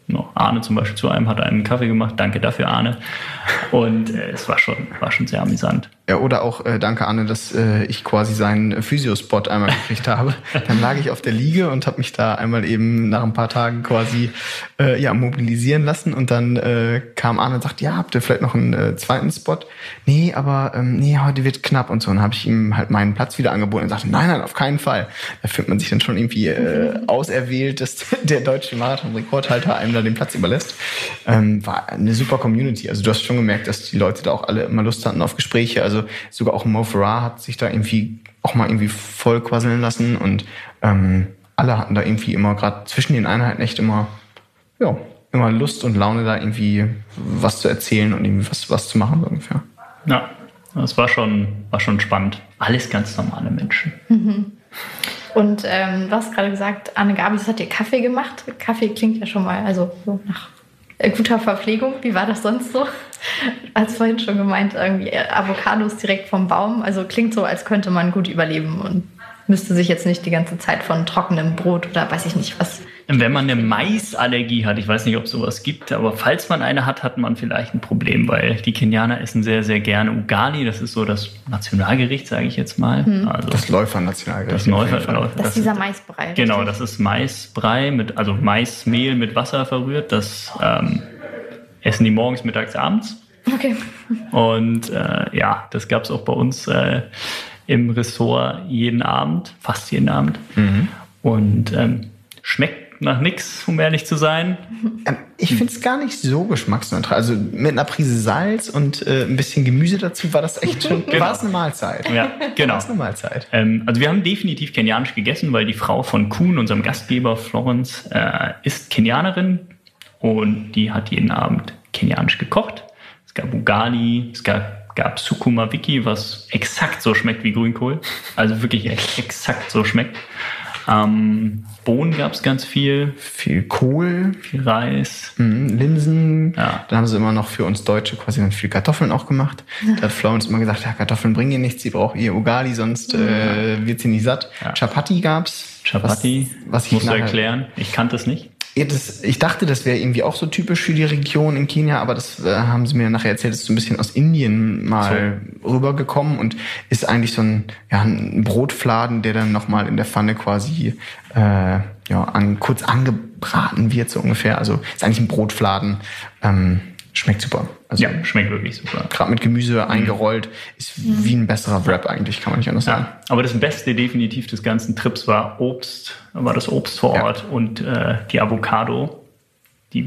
Arne zum Beispiel zu einem, hat einen Kaffee gemacht. Danke dafür, Arne. Und es war schon sehr amüsant. Ja, oder auch danke, Arne, dass ich quasi seinen Physiospot einmal gekriegt habe. Dann lag ich auf der Liege und habe mich da einmal eben nach ein paar Tagen quasi mobilisieren lassen. Und dann kam Arne und sagte, ja, habt ihr vielleicht noch einen zweiten Spot? Nee, aber heute wird knapp und so. Und dann habe ich ihm halt meinen Platz wieder angeboten und sagte, nein, auf keinen Fall. Da fühlt man sich dann schon irgendwie auserwählt, dass der deutsche Marathon-Rekordhalter einem da den Platz überlässt. War eine super Community. Also du hast schon gemerkt, dass die Leute da auch alle immer Lust hatten auf Gespräche. Also sogar auch Mo Farah hat sich da irgendwie auch mal irgendwie voll quasseln lassen und alle hatten da irgendwie immer gerade zwischen den Einheiten echt immer Lust und Laune, da irgendwie was zu erzählen und irgendwie was zu machen so ungefähr. Ja, das war schon spannend. Alles ganz normale Menschen. Mhm. Und du hast gerade gesagt, Anne Gabis hat dir Kaffee gemacht. Kaffee klingt ja schon mal so nach guter Verpflegung. Wie war das sonst so? Als vorhin schon gemeint, irgendwie Avocados direkt vom Baum. Also klingt so, als könnte man gut überleben und müsste sich jetzt nicht die ganze Zeit von trockenem Brot oder weiß ich nicht was. Wenn man eine Maisallergie hat, ich weiß nicht, ob es sowas gibt, aber falls man eine hat man vielleicht ein Problem, weil die Kenianer essen sehr, sehr gerne Ugali. Das ist so das Nationalgericht, sage ich jetzt mal. Also das Läufer-Nationalgericht. Das ist dieser Maisbrei. Genau, richtig? das ist Maisbrei, also Maismehl mit Wasser verrührt. Das essen die morgens, mittags, abends. Okay. Und das gab es auch bei uns im Ressort fast jeden Abend. Mhm. Und schmeckt nach nichts, um ehrlich zu sein. Ich finde es gar nicht so geschmacksneutral. Also mit einer Prise Salz und ein bisschen Gemüse dazu war das echt schon war es eine Mahlzeit. Ja, genau. War es eine Mahlzeit. Also wir haben definitiv kenianisch gegessen, weil die Frau von Kuhn, unserem Gastgeber Florence, ist Kenianerin und die hat jeden Abend kenianisch gekocht. Es gab Ugali, es gab Sukuma Wiki, was exakt so schmeckt wie Grünkohl. Also wirklich exakt so schmeckt. Bohnen gab es ganz viel. Viel Kohl. Viel Reis. Linsen. Ja. Dann haben sie immer noch für uns Deutsche quasi dann viel Kartoffeln auch gemacht. Da hat Florence immer gesagt, ja, Kartoffeln bringen ihr nichts, sie braucht ihr Ugali, sonst wird sie nicht satt. Ja. Chapati gab's. Chapati, was musst du erklären? Ich kannte es nicht. Ja, ich dachte, das wäre irgendwie auch so typisch für die Region in Kenia, aber das haben sie mir nachher erzählt, das ist so ein bisschen aus Indien mal rübergekommen und ist eigentlich so ein Brotfladen, der dann nochmal in der Pfanne quasi kurz angebraten wird, so ungefähr. Also ist eigentlich ein Brotfladen. Schmeckt super. Also, ja, schmeckt wirklich super. Gerade mit Gemüse eingerollt, ist wie ein besserer Wrap eigentlich, kann man nicht anders sagen. Aber das Beste definitiv des ganzen Trips war das Obst vor Ort und die Avocados, die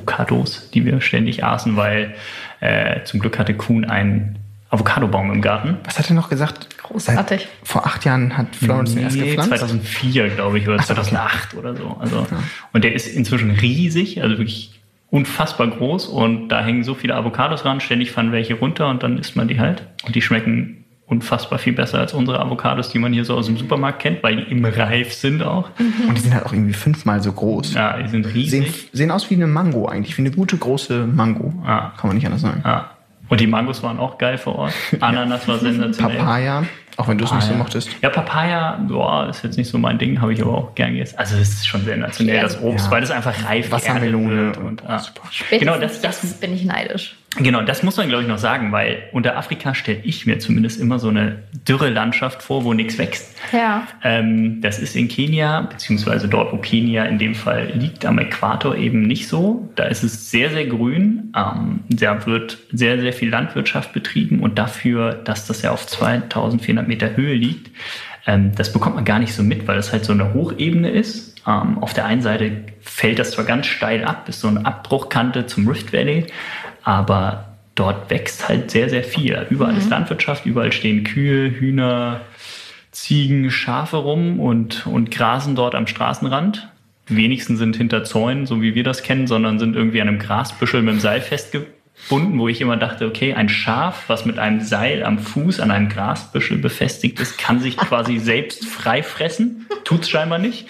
wir ständig aßen, weil zum Glück hatte Kuhn einen Avocadobaum im Garten. Was hat er noch gesagt? Großartig. Vor 8 Jahren hat Florence den erst gepflanzt? 2004, glaube ich, oder 2008 oder so. Also, und der ist inzwischen riesig, also wirklich unfassbar groß und da hängen so viele Avocados ran, ständig fallen welche runter und dann isst man die halt. Und die schmecken unfassbar viel besser als unsere Avocados, die man hier so aus dem Supermarkt kennt, weil die im Reif sind auch. Und die sind halt auch irgendwie 5-mal so groß. Ja, die sind riesig. Sehen aus wie eine Mango eigentlich, wie eine gute große Mango. Ja. Kann man nicht anders sagen. Ja. Und die Mangos waren auch geil vor Ort. Ananas war sensationell. Papaya, auch wenn du es nicht so mochtest. Ja, Papaya, ist jetzt nicht so mein Ding, habe ich aber auch gern gegessen. Also es ist schon sensationell, das Obst, weil das einfach reif Wassermelone und super. Genau, das bin ich neidisch. Genau, das muss man, glaube ich, noch sagen, weil unter Afrika stelle ich mir zumindest immer so eine dürre Landschaft vor, wo nichts wächst. Ja. Das ist in Kenia, beziehungsweise dort, wo Kenia in dem Fall liegt, am Äquator eben nicht so. Da ist es sehr, sehr grün. Da wird sehr, sehr viel Landwirtschaft betrieben und dafür, dass das ja auf 2400 Meter Höhe liegt, das bekommt man gar nicht so mit, weil das halt so eine Hochebene ist. Auf der einen Seite fällt das zwar ganz steil ab, ist so eine Abbruchkante zum Rift Valley, aber dort wächst halt sehr, sehr viel. Überall ist Landwirtschaft, überall stehen Kühe, Hühner, Ziegen, Schafe rum und grasen dort am Straßenrand. Die wenigsten sind hinter Zäunen, so wie wir das kennen, sondern sind irgendwie an einem Grasbüschel mit dem Seil festgebunden, wo ich immer dachte, okay, ein Schaf, was mit einem Seil am Fuß an einem Grasbüschel befestigt ist, kann sich quasi selbst frei fressen. Tut's scheinbar nicht.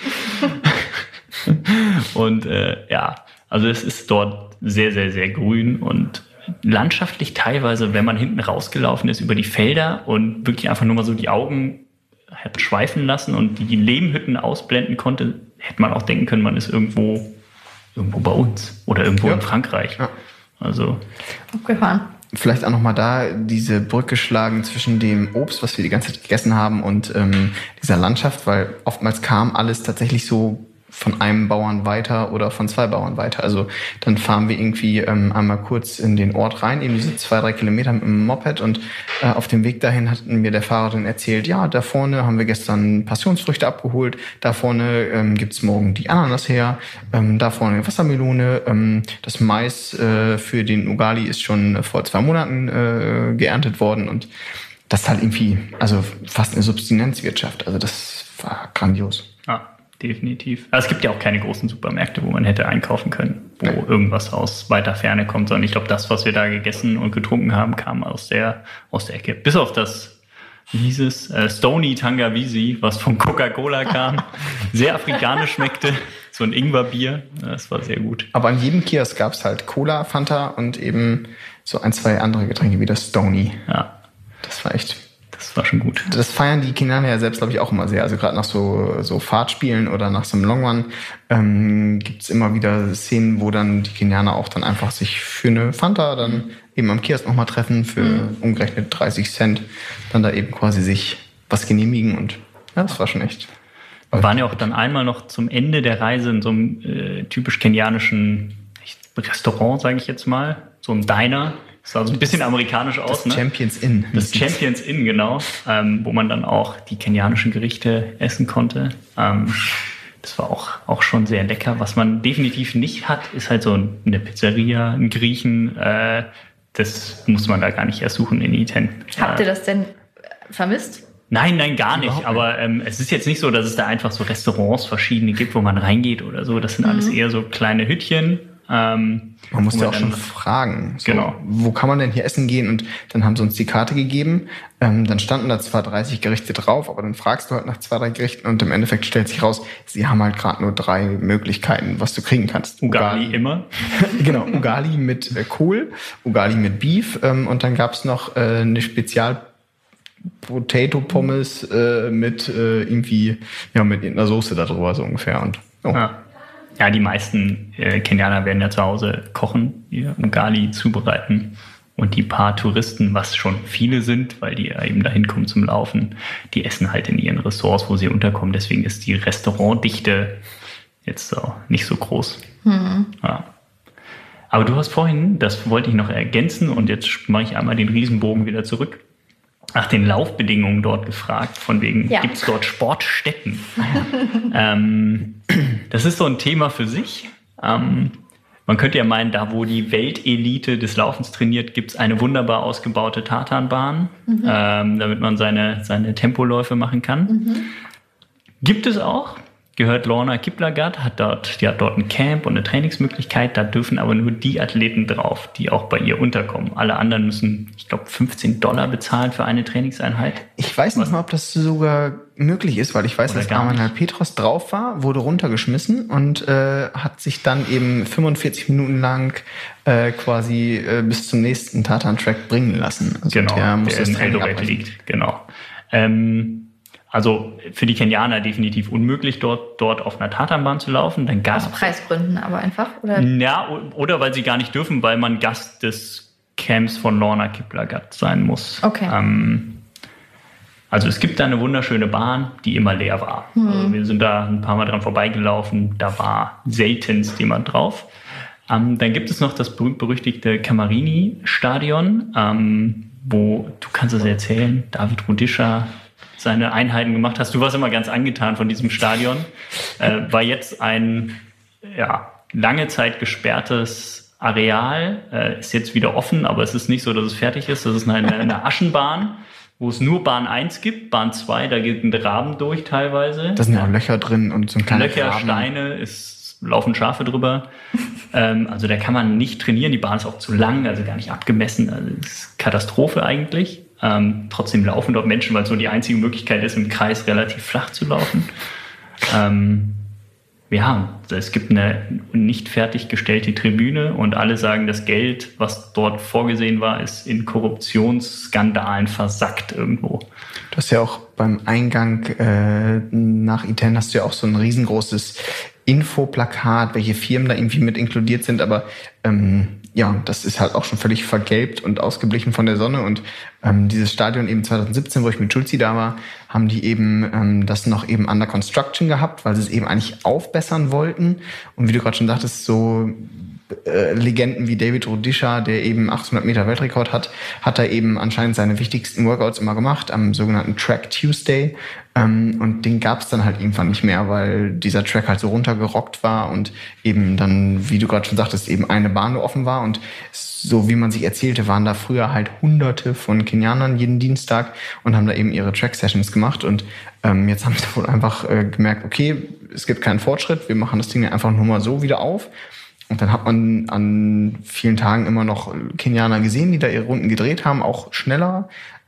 Und also es ist dort sehr, sehr, sehr grün und landschaftlich teilweise, wenn man hinten rausgelaufen ist über die Felder und wirklich einfach nur mal so die Augen hat schweifen lassen und die Lehmhütten ausblenden konnte, hätte man auch denken können, man ist irgendwo irgendwo bei uns oder irgendwo in Frankreich. Ja. Also abgefahren. Vielleicht auch nochmal da diese Brücke schlagen zwischen dem Obst, was wir die ganze Zeit gegessen haben, und dieser Landschaft, weil oftmals kam alles tatsächlich so von einem Bauern weiter oder von 2 Bauern weiter. Also dann fahren wir irgendwie einmal kurz in den Ort rein, eben diese 2-3 Kilometer mit dem Moped, und auf dem Weg dahin hat mir der Fahrer dann erzählt, ja, da vorne haben wir gestern Passionsfrüchte abgeholt, da vorne gibt's morgen die Ananas her, da vorne Wassermelone, das Mais für den Ugali ist schon vor 2 Monaten geerntet worden, und das ist halt irgendwie, also fast eine Subsistenzwirtschaft. Also das war grandios. Ja. Definitiv. Also es gibt ja auch keine großen Supermärkte, wo man hätte einkaufen können, wo irgendwas aus weiter Ferne kommt, sondern ich glaube, das, was wir da gegessen und getrunken haben, kam aus der Ecke. Bis auf das, wie hieß es, Stony Tangawizi, was von Coca-Cola kam, sehr afrikanisch schmeckte, so ein Ingwerbier, das war sehr gut. Aber an jedem Kiosk gab es halt Cola, Fanta und eben so 1, 2 andere Getränke wie das Stony. Ja. Das war echt... Das war schon gut. Das feiern die Kenianer ja selbst, glaube ich, auch immer sehr. Also gerade nach so Fahrtspielen oder nach so einem Long Run gibt es immer wieder Szenen, wo dann die Kenianer auch dann einfach sich für eine Fanta dann eben am Kiosk nochmal treffen, für umgerechnet 30 Cent, dann da eben quasi sich was genehmigen, und ja, das war schon echt. Wir waren ja auch dann einmal noch zum Ende der Reise in so einem typisch kenianischen Restaurant, sage ich jetzt mal, so einem Diner. Das sah so ein bisschen amerikanisch aus, das ne? Champions Inn. Das Champions Inn, genau. Wo man dann auch die kenianischen Gerichte essen konnte. Das war auch schon sehr lecker. Was man definitiv nicht hat, ist halt so eine Pizzeria, ein Griechen. Das muss man da gar nicht erst suchen in Iten. Habt ihr das denn vermisst? Nein, gar nicht. Aber es ist jetzt nicht so, dass es da einfach so Restaurants verschiedene gibt, wo man reingeht oder so. Das sind alles eher so kleine Hüttchen. Man muss ja auch schon fragen, so, genau. Wo kann man denn hier essen gehen? Und dann haben sie uns die Karte gegeben. Dann standen da zwar 30 Gerichte drauf, aber dann fragst du halt nach 2, 3 Gerichten, und im Endeffekt stellt sich raus, sie haben halt gerade nur 3 Möglichkeiten, was du kriegen kannst. Ugali immer. Genau, Ugali mit Kohl, Ugali mit Beef, und dann gab's noch eine Spezial Potato Pommes mit irgendwie, ja, mit einer Soße da drüber, so ungefähr. Und ja, die meisten Kenianer werden ja zu Hause kochen, ihr Ugali zubereiten. Und die paar Touristen, was schon viele sind, weil die eben dahin kommen zum Laufen, die essen halt in ihren Ressorts, wo sie unterkommen. Deswegen ist die Restaurantdichte jetzt nicht so groß. Ja. Aber du hast vorhin, das wollte ich noch ergänzen, und jetzt mache ich einmal den Riesenbogen wieder zurück, nach den Laufbedingungen dort gefragt, von wegen, gibt es dort Sportstätten? Das ist so ein Thema für sich. Man könnte ja meinen, da wo die Weltelite des Laufens trainiert, gibt es eine wunderbar ausgebaute Tatanbahn, damit man seine Tempoläufe machen kann. Gibt es auch. Gehört Lorna Kiplagat, die hat dort ein Camp und eine Trainingsmöglichkeit. Da dürfen aber nur die Athleten drauf, die auch bei ihr unterkommen. Alle anderen müssen, ich glaube, $15 bezahlen für eine Trainingseinheit. Ich weiß nicht mal, ob das sogar möglich ist, weil ich weiß, dass Amanal Petros drauf war, wurde runtergeschmissen und hat sich dann eben 45 Minuten lang quasi bis zum nächsten Tatan-Track bringen lassen. Also genau, der muss in Eldoret liegt. Genau. Also für die Kenianer definitiv unmöglich, dort auf einer Tatanbahn zu laufen. Dann aus Preisgründen aber einfach? Oder? Ja, oder weil sie gar nicht dürfen, weil man Gast des Camps von Lorna Kiplagat sein muss. Okay. Also es gibt da eine wunderschöne Bahn, die immer leer war. Also wir sind da ein paar Mal dran vorbeigelaufen, da war seltenst jemand drauf. Dann gibt es noch das berühmt-berüchtigte Camarini-Stadion, wo, du kannst es erzählen, David Rudisha seine Einheiten gemacht hast. Du warst immer ganz angetan von diesem Stadion. War jetzt ein lange Zeit gesperrtes Areal, ist jetzt wieder offen, aber es ist nicht so, dass es fertig ist. Das ist eine Aschenbahn, wo es nur Bahn 1 gibt. Bahn 2, da geht ein Graben durch teilweise. Da sind ja auch Löcher drin und so ein kleiner Löcher, Graben. Steine, laufen Schafe drüber. Also da kann man nicht trainieren. Die Bahn ist auch zu lang, also gar nicht abgemessen. Also das ist Katastrophe eigentlich. Trotzdem laufen dort Menschen, weil es so die einzige Möglichkeit ist, im Kreis relativ flach zu laufen. Es gibt eine nicht fertiggestellte Tribüne und alle sagen, das Geld, was dort vorgesehen war, ist in Korruptionsskandalen versackt irgendwo. Du hast ja auch beim Eingang nach Iten hast du ja auch so ein riesengroßes Infoplakat, welche Firmen da irgendwie mit inkludiert sind, aber ja, das ist halt auch schon völlig vergilbt und ausgeblichen von der Sonne. Und dieses Stadion eben 2017, wo ich mit Schulzi da war, haben die eben das noch eben under construction gehabt, weil sie es eben eigentlich aufbessern wollten. Und wie du gerade schon sagtest, so Legenden wie David Rudisha, der eben 800 Meter Weltrekord hat da eben anscheinend seine wichtigsten Workouts immer gemacht am sogenannten Track Tuesday. Und den gab es dann halt irgendwann nicht mehr, weil dieser Track halt so runtergerockt war und eben dann, wie du gerade schon sagtest, eben eine Bahn nur offen war. Und so wie man sich erzählte, waren da früher halt Hunderte von Kenianern jeden Dienstag und haben da eben ihre Track-Sessions gemacht. Und jetzt haben sie wohl einfach gemerkt, okay, es gibt keinen Fortschritt, wir machen das Ding einfach nur mal so wieder auf. Und dann hat man an vielen Tagen immer noch Kenianer gesehen, die da ihre Runden gedreht haben, auch schneller.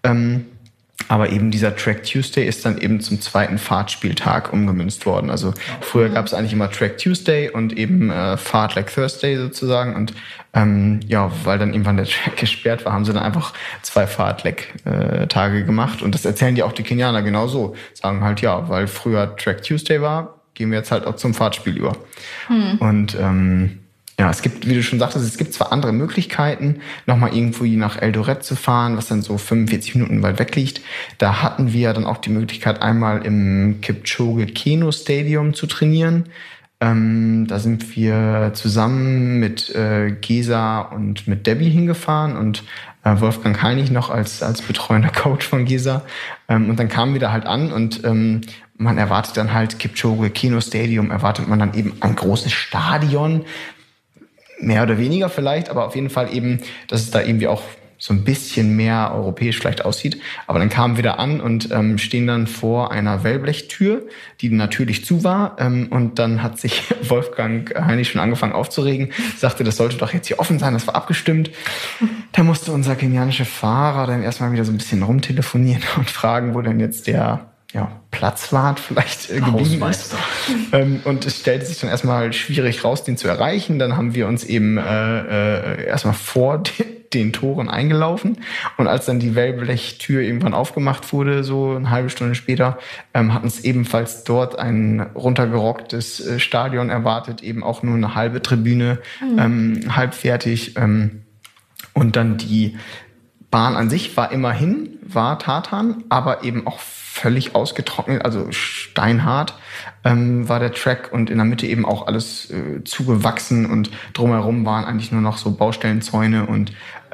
Aber eben dieser Track Tuesday ist dann eben zum zweiten Fahrtspieltag umgemünzt worden. Also früher gab es eigentlich immer Track Tuesday und eben Fahrt like Thursday sozusagen. Und ja, weil dann irgendwann der Track gesperrt war, haben sie dann einfach 2 Fahrt-Leg-Tage gemacht. Und das erzählen die auch die Kenianer genauso. Sagen halt, ja, weil früher Track Tuesday war, gehen wir jetzt halt auch zum Fahrtspiel über. Und ja, es gibt, wie du schon sagtest, es gibt zwar andere Möglichkeiten, nochmal irgendwo nach Eldoret zu fahren, was dann so 45 Minuten weit weg liegt. Da hatten wir dann auch die Möglichkeit, einmal im Kipchoge Keno Stadium zu trainieren. Da sind wir zusammen mit Gesa und mit Debbie hingefahren und Wolfgang Heinig noch als betreuender Coach von Gesa. Und dann kamen wir da halt an und man erwartet dann halt Kipchoge Keno Stadium, erwartet man dann eben ein großes Stadion, mehr oder weniger vielleicht, aber auf jeden Fall eben, dass es da irgendwie auch so ein bisschen mehr europäisch vielleicht aussieht. Aber dann kamen wir da an und stehen dann vor einer Wellblechtür, die natürlich zu war. Und dann hat sich Wolfgang Heinig schon angefangen aufzuregen, sagte, das sollte doch jetzt hier offen sein, das war abgestimmt. Da musste unser kenianischer Fahrer dann erstmal wieder so ein bisschen rumtelefonieren und fragen, wo denn jetzt der Platzwart vielleicht geblieben ist. Und es stellte sich dann erstmal schwierig raus, den zu erreichen. Dann haben wir uns eben erstmal vor den Toren eingelaufen. Und als dann die Wellblechtür irgendwann aufgemacht wurde, so eine halbe Stunde später, hat uns ebenfalls dort ein runtergerocktes Stadion erwartet, eben auch nur eine halbe Tribüne, halb fertig. Und dann die Bahn an sich war Tartan, aber eben auch völlig ausgetrocknet, also steinhart war der Track und in der Mitte eben auch alles zugewachsen und drumherum waren eigentlich nur noch so Baustellenzäune und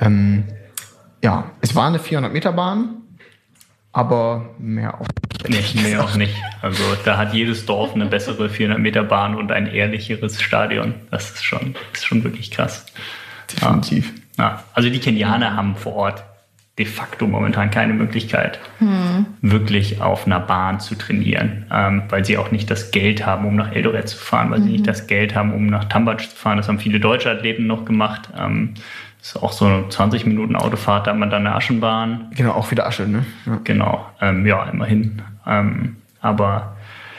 ja, es war eine 400-Meter-Bahn, aber mehr auch nicht. Mehr auch nicht. Also da hat jedes Dorf eine bessere 400-Meter-Bahn und ein ehrlicheres Stadion. Das ist schon wirklich krass. Definitiv. Ja, also die Kenianer haben vor Ort de facto momentan keine Möglichkeit, wirklich auf einer Bahn zu trainieren, weil sie auch nicht das Geld haben, um nach Eldoret zu fahren, weil sie nicht das Geld haben, um nach Tambac zu fahren. Das haben viele deutsche Athleten noch gemacht. Das ist auch so eine 20 Minuten Autofahrt, da hat man dann eine Aschenbahn. Genau, auch wieder Asche, ne? Ja. Genau, ja, immerhin. Aber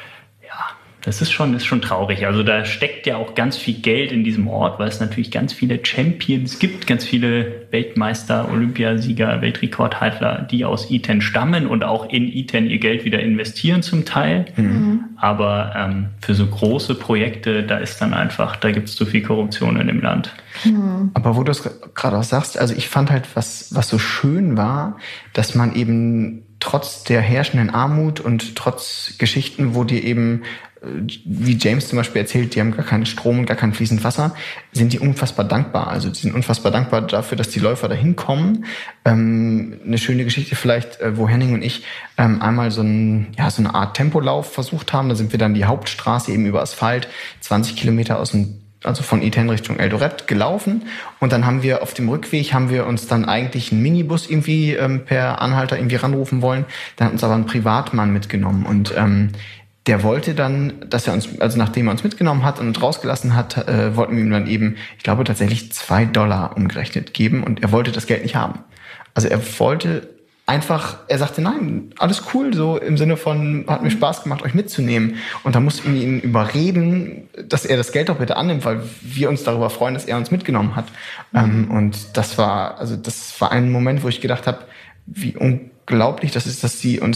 das ist schon traurig. Also da steckt ja auch ganz viel Geld in diesem Ort, weil es natürlich ganz viele Champions gibt, ganz viele Weltmeister, Olympiasieger, Weltrekordhalter, die aus Iten stammen und auch in Iten ihr Geld wieder investieren zum Teil. Aber für so große Projekte, da gibt es zu viel Korruption in dem Land. Aber wo du es gerade auch sagst, also ich fand halt, was so schön war, dass man eben trotz der herrschenden Armut und trotz Geschichten, wo die eben, wie James zum Beispiel erzählt, die haben gar keinen Strom und gar kein fließend Wasser, sind die unfassbar dankbar. Also die sind unfassbar dankbar dafür, dass die Läufer da hinkommen. Eine schöne Geschichte vielleicht, wo Henning und ich einmal so eine Art Tempolauf versucht haben. Da sind wir dann die Hauptstraße eben über Asphalt, 20 Kilometer von Iten Richtung Eldoret gelaufen. Und dann haben wir auf dem Rückweg uns dann eigentlich einen Minibus irgendwie per Anhalter irgendwie ranrufen wollen. Dann hat uns aber ein Privatmann mitgenommen und der wollte dann, dass er uns, also nachdem er uns mitgenommen hat und uns rausgelassen hat, wollten wir ihm dann eben, ich glaube tatsächlich $2 umgerechnet geben und er wollte das Geld nicht haben. Also er wollte einfach, er sagte, nein, alles cool, so im Sinne von, hat mir Spaß gemacht, euch mitzunehmen. Und da mussten wir ihn überreden, dass er das Geld doch bitte annimmt, weil wir uns darüber freuen, dass er uns mitgenommen hat. Und das war ein Moment, wo ich gedacht habe, wie unglaublich das ist, dass sie uns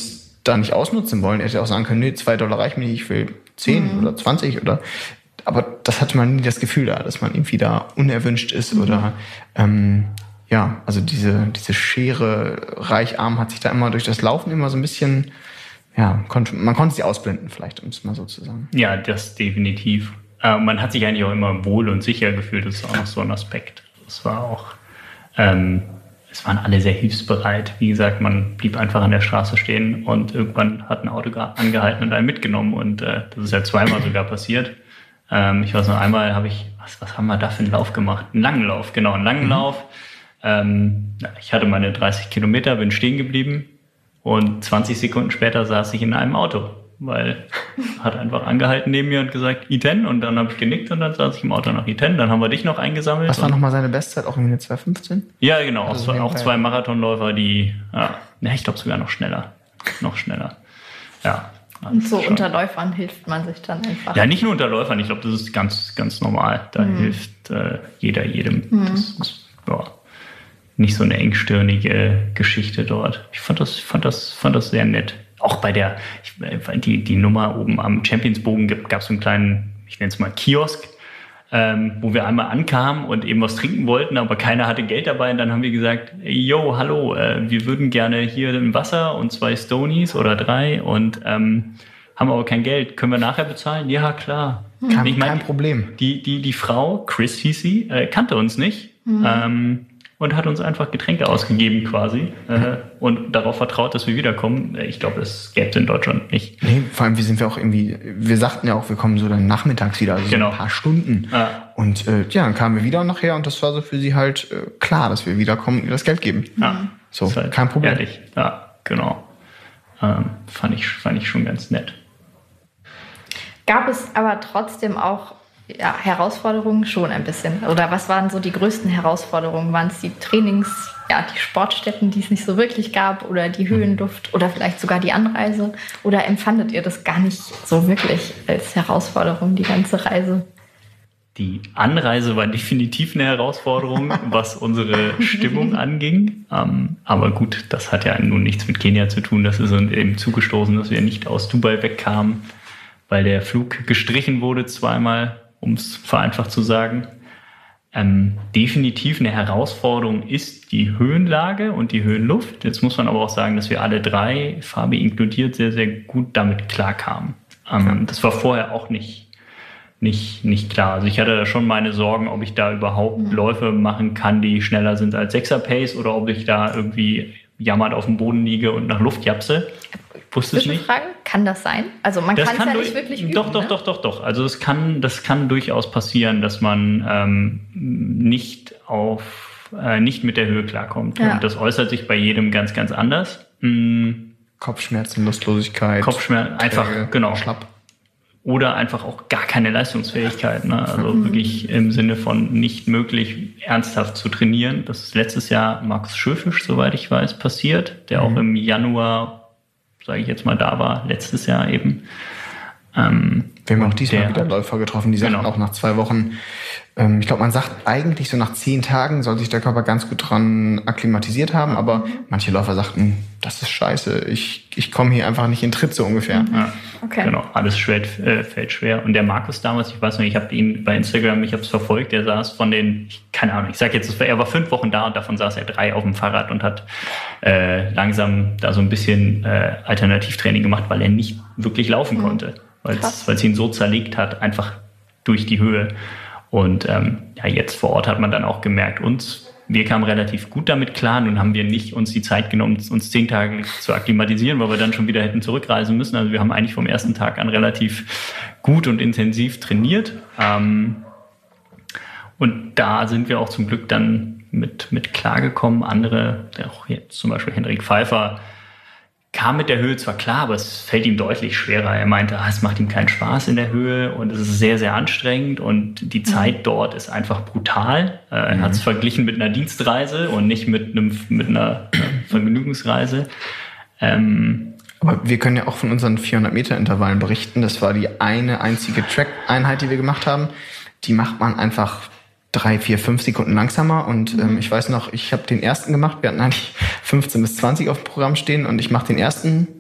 da nicht ausnutzen wollen. Er hätte auch sagen können, nee, $2 reicht mir nicht, ich will 10 oder 20 oder... Aber das hatte man nie das Gefühl da, dass man irgendwie da unerwünscht ist oder also diese Schere reich-arm hat sich da immer durch das Laufen immer so ein bisschen, man konnte sie ausblenden vielleicht, um es mal so zu sagen. Ja, das definitiv. Man hat sich eigentlich auch immer wohl und sicher gefühlt, das ist auch noch so ein Aspekt. Es war auch, es waren alle sehr hilfsbereit. Wie gesagt, man blieb einfach an der Straße stehen und irgendwann hat ein Auto angehalten und einen mitgenommen und das ist ja zweimal sogar passiert. Ich weiß noch, einmal habe ich, was haben wir da für einen Lauf gemacht? Einen langen Lauf. Ich hatte meine 30 Kilometer, bin stehen geblieben und 20 Sekunden später saß ich in einem Auto, weil hat einfach angehalten neben mir und gesagt, I10 und dann habe ich genickt und dann saß ich im Auto nach I10, dann haben wir dich noch eingesammelt. Was war nochmal seine Bestzeit, auch irgendwie eine 2:15? Ja, genau, also auch 2 Marathonläufer, die, ich glaube sogar noch schneller, ja. Und so schon. Unter Läufern hilft man sich dann einfach. Ja, nicht nur unter Läufern. Ich glaube, das ist ganz, ganz normal. Da hilft jeder jedem. Das ist nicht so eine engstirnige Geschichte dort. Ich fand das sehr nett. Auch bei die Nummer oben am Championsbogen gab es so einen kleinen, ich nenne es mal Kiosk, wo wir einmal ankamen und eben was trinken wollten, aber keiner hatte Geld dabei. Und dann haben wir gesagt, yo, hallo, wir würden gerne hier ein Wasser und 2 Stonies oder 3 und haben aber kein Geld. Können wir nachher bezahlen? Ja, klar. Kein Problem. Die Frau, Chris hieß sie, kannte uns nicht und hat uns einfach Getränke ausgegeben quasi und darauf vertraut, dass wir wiederkommen. Ich glaube, das gäbe es in Deutschland nicht. Nee, vor allem, wir sagten ja auch, wir kommen so dann nachmittags wieder, also so ein paar Stunden. Und dann kamen wir wieder nachher und das war so für sie halt klar, dass wir wiederkommen und ihr das Geld geben. So, halt kein Problem. Ehrlich. Ja, genau. Fand ich schon ganz nett. Gab es aber trotzdem auch Herausforderungen schon ein bisschen? Oder was waren so die größten Herausforderungen? Waren es die Trainings, die Sportstätten, die es nicht so wirklich gab oder die Höhenluft oder vielleicht sogar die Anreise? Oder empfandet ihr das gar nicht so wirklich als Herausforderung, die ganze Reise? Die Anreise war definitiv eine Herausforderung, was unsere Stimmung anging. Aber gut, das hat ja nun nichts mit Kenia zu tun. Das ist uns eben zugestoßen, dass wir nicht aus Dubai wegkamen, weil der Flug gestrichen wurde zweimal, um es vereinfacht zu sagen. Definitiv eine Herausforderung ist die Höhenlage und die Höhenluft. Jetzt muss man aber auch sagen, dass wir alle 3, Fabi inkludiert, sehr, sehr gut damit klarkamen. Das war vorher auch nicht klar. Also ich hatte da schon meine Sorgen, ob ich da überhaupt Läufe machen kann, die schneller sind als 6er Pace oder ob ich da irgendwie jammernd auf dem Boden liege und nach Luft japse. Wusste es nicht. Fragen, kann das sein? Also man kann es ja nicht wirklich üben. Doch. Also das kann durchaus passieren, dass man nicht mit der Höhe klarkommt. Ja. Und das äußert sich bei jedem ganz, ganz anders. Kopfschmerzen, Lustlosigkeit. Einfach, genau. Schlapp. Oder einfach auch gar keine Leistungsfähigkeit. Ne? Also wirklich im Sinne von nicht möglich, ernsthaft zu trainieren. Das ist letztes Jahr Markus Schöfisch, soweit ich weiß, passiert, der auch im Januar, sage ich jetzt mal, da war, letztes Jahr eben. Wir haben auch diesmal wieder Läufer getroffen, die sagten auch nach 2 Wochen, ich glaube, man sagt eigentlich so nach 10 Tagen soll sich der Körper ganz gut dran akklimatisiert haben, aber manche Läufer sagten, das ist scheiße, ich komme hier einfach nicht in Tritt, so ungefähr. Ja, okay. Genau, alles fällt schwer. Und der Markus damals, ich weiß nicht, ich habe ihn bei Instagram, ich habe es verfolgt, der saß von den, keine Ahnung, ich sage jetzt, er war 5 Wochen da und davon saß er 3 auf dem Fahrrad und hat langsam da so ein bisschen Alternativtraining gemacht, weil er nicht wirklich laufen konnte, weil es ihn so zerlegt hat, einfach durch die Höhe. Und jetzt vor Ort hat man dann auch gemerkt, wir kamen relativ gut damit klar. Nun haben wir nicht uns die Zeit genommen, uns 10 Tage zu akklimatisieren, weil wir dann schon wieder hätten zurückreisen müssen. Also wir haben eigentlich vom ersten Tag an relativ gut und intensiv trainiert. Und da sind wir auch zum Glück dann mit klargekommen. Andere, auch jetzt zum Beispiel Henrik Pfeiffer, kam mit der Höhe zwar klar, aber es fällt ihm deutlich schwerer. Er meinte, es macht ihm keinen Spaß in der Höhe und es ist sehr, sehr anstrengend und die Zeit dort ist einfach brutal. Er hat es verglichen mit einer Dienstreise und nicht mit einer Vergnügungsreise. Aber wir können ja auch von unseren 400-Meter-Intervallen berichten. Das war die einzige Track-Einheit, die wir gemacht haben. Die macht man einfach 3, 4, 5 Sekunden langsamer und ich weiß noch, ich habe den ersten gemacht, wir hatten eigentlich 15 bis 20 auf dem Programm stehen und ich mache den ersten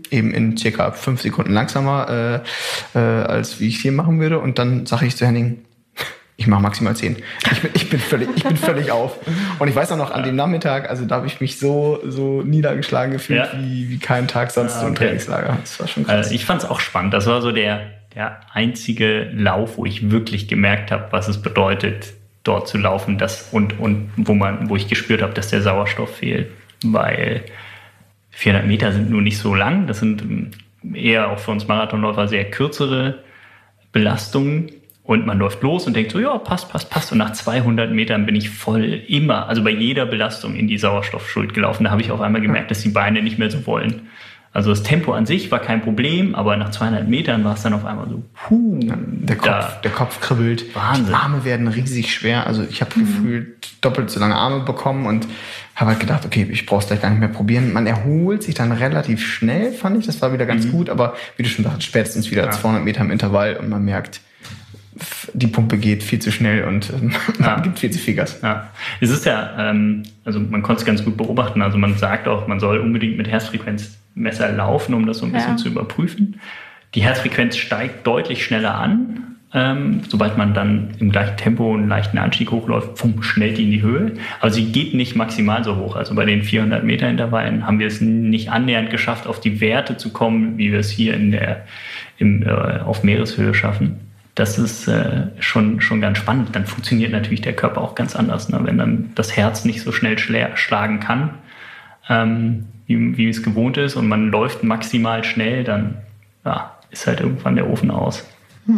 eben in circa 5 Sekunden langsamer, als wie ich es hier machen würde. Und dann sage ich zu Henning, ich mache maximal 10. Ich bin völlig auf. Und ich weiß auch noch, an dem Nachmittag, also da habe ich mich so niedergeschlagen gefühlt, wie keinen Tag sonst im Trainingslager. Das war schon krass. Ich fand es auch spannend. Das war so der einzige Lauf, wo ich wirklich gemerkt habe, was es bedeutet, dort zu laufen, und wo ich gespürt habe, dass der Sauerstoff fehlt. Weil 400 Meter sind nur nicht so lang. Das sind eher auch für uns Marathonläufer sehr kürzere Belastungen. Und man läuft los und denkt so, ja, passt. Und nach 200 Metern bin ich also bei jeder Belastung in die Sauerstoffschuld gelaufen. Da habe ich auf einmal gemerkt, dass die Beine nicht mehr so wollen. Also das Tempo an sich war kein Problem, aber nach 200 Metern war es dann auf einmal so, der Kopf kribbelt. Wahnsinn. Die Arme werden riesig schwer. Also ich habe gefühlt doppelt so lange Arme bekommen und habe halt gedacht, okay, ich brauche es gleich gar nicht mehr probieren. Man erholt sich dann relativ schnell, fand ich. Das war wieder ganz gut, aber wie du schon sagst, spätestens wieder 200 Meter im Intervall und man merkt, die Pumpe geht viel zu schnell und man gibt viel zu viel Gas. Ja. Es ist also man konnte es ganz gut beobachten. Also man sagt auch, man soll unbedingt mit Herzfrequenzmesser laufen, um das so ein bisschen zu überprüfen. Die Herzfrequenz steigt deutlich schneller an. Sobald man dann im gleichen Tempo einen leichten Anstieg hochläuft, schnellt die in die Höhe. Aber sie geht nicht maximal so hoch. Also bei den 400 Meter Intervallen haben wir es nicht annähernd geschafft, auf die Werte zu kommen, wie wir es hier auf Meereshöhe schaffen. Das ist schon ganz spannend. Dann funktioniert natürlich der Körper auch ganz anders. Ne? Wenn dann das Herz nicht so schnell schlagen kann, wie es gewohnt ist, und man läuft maximal schnell, dann ist halt irgendwann der Ofen aus.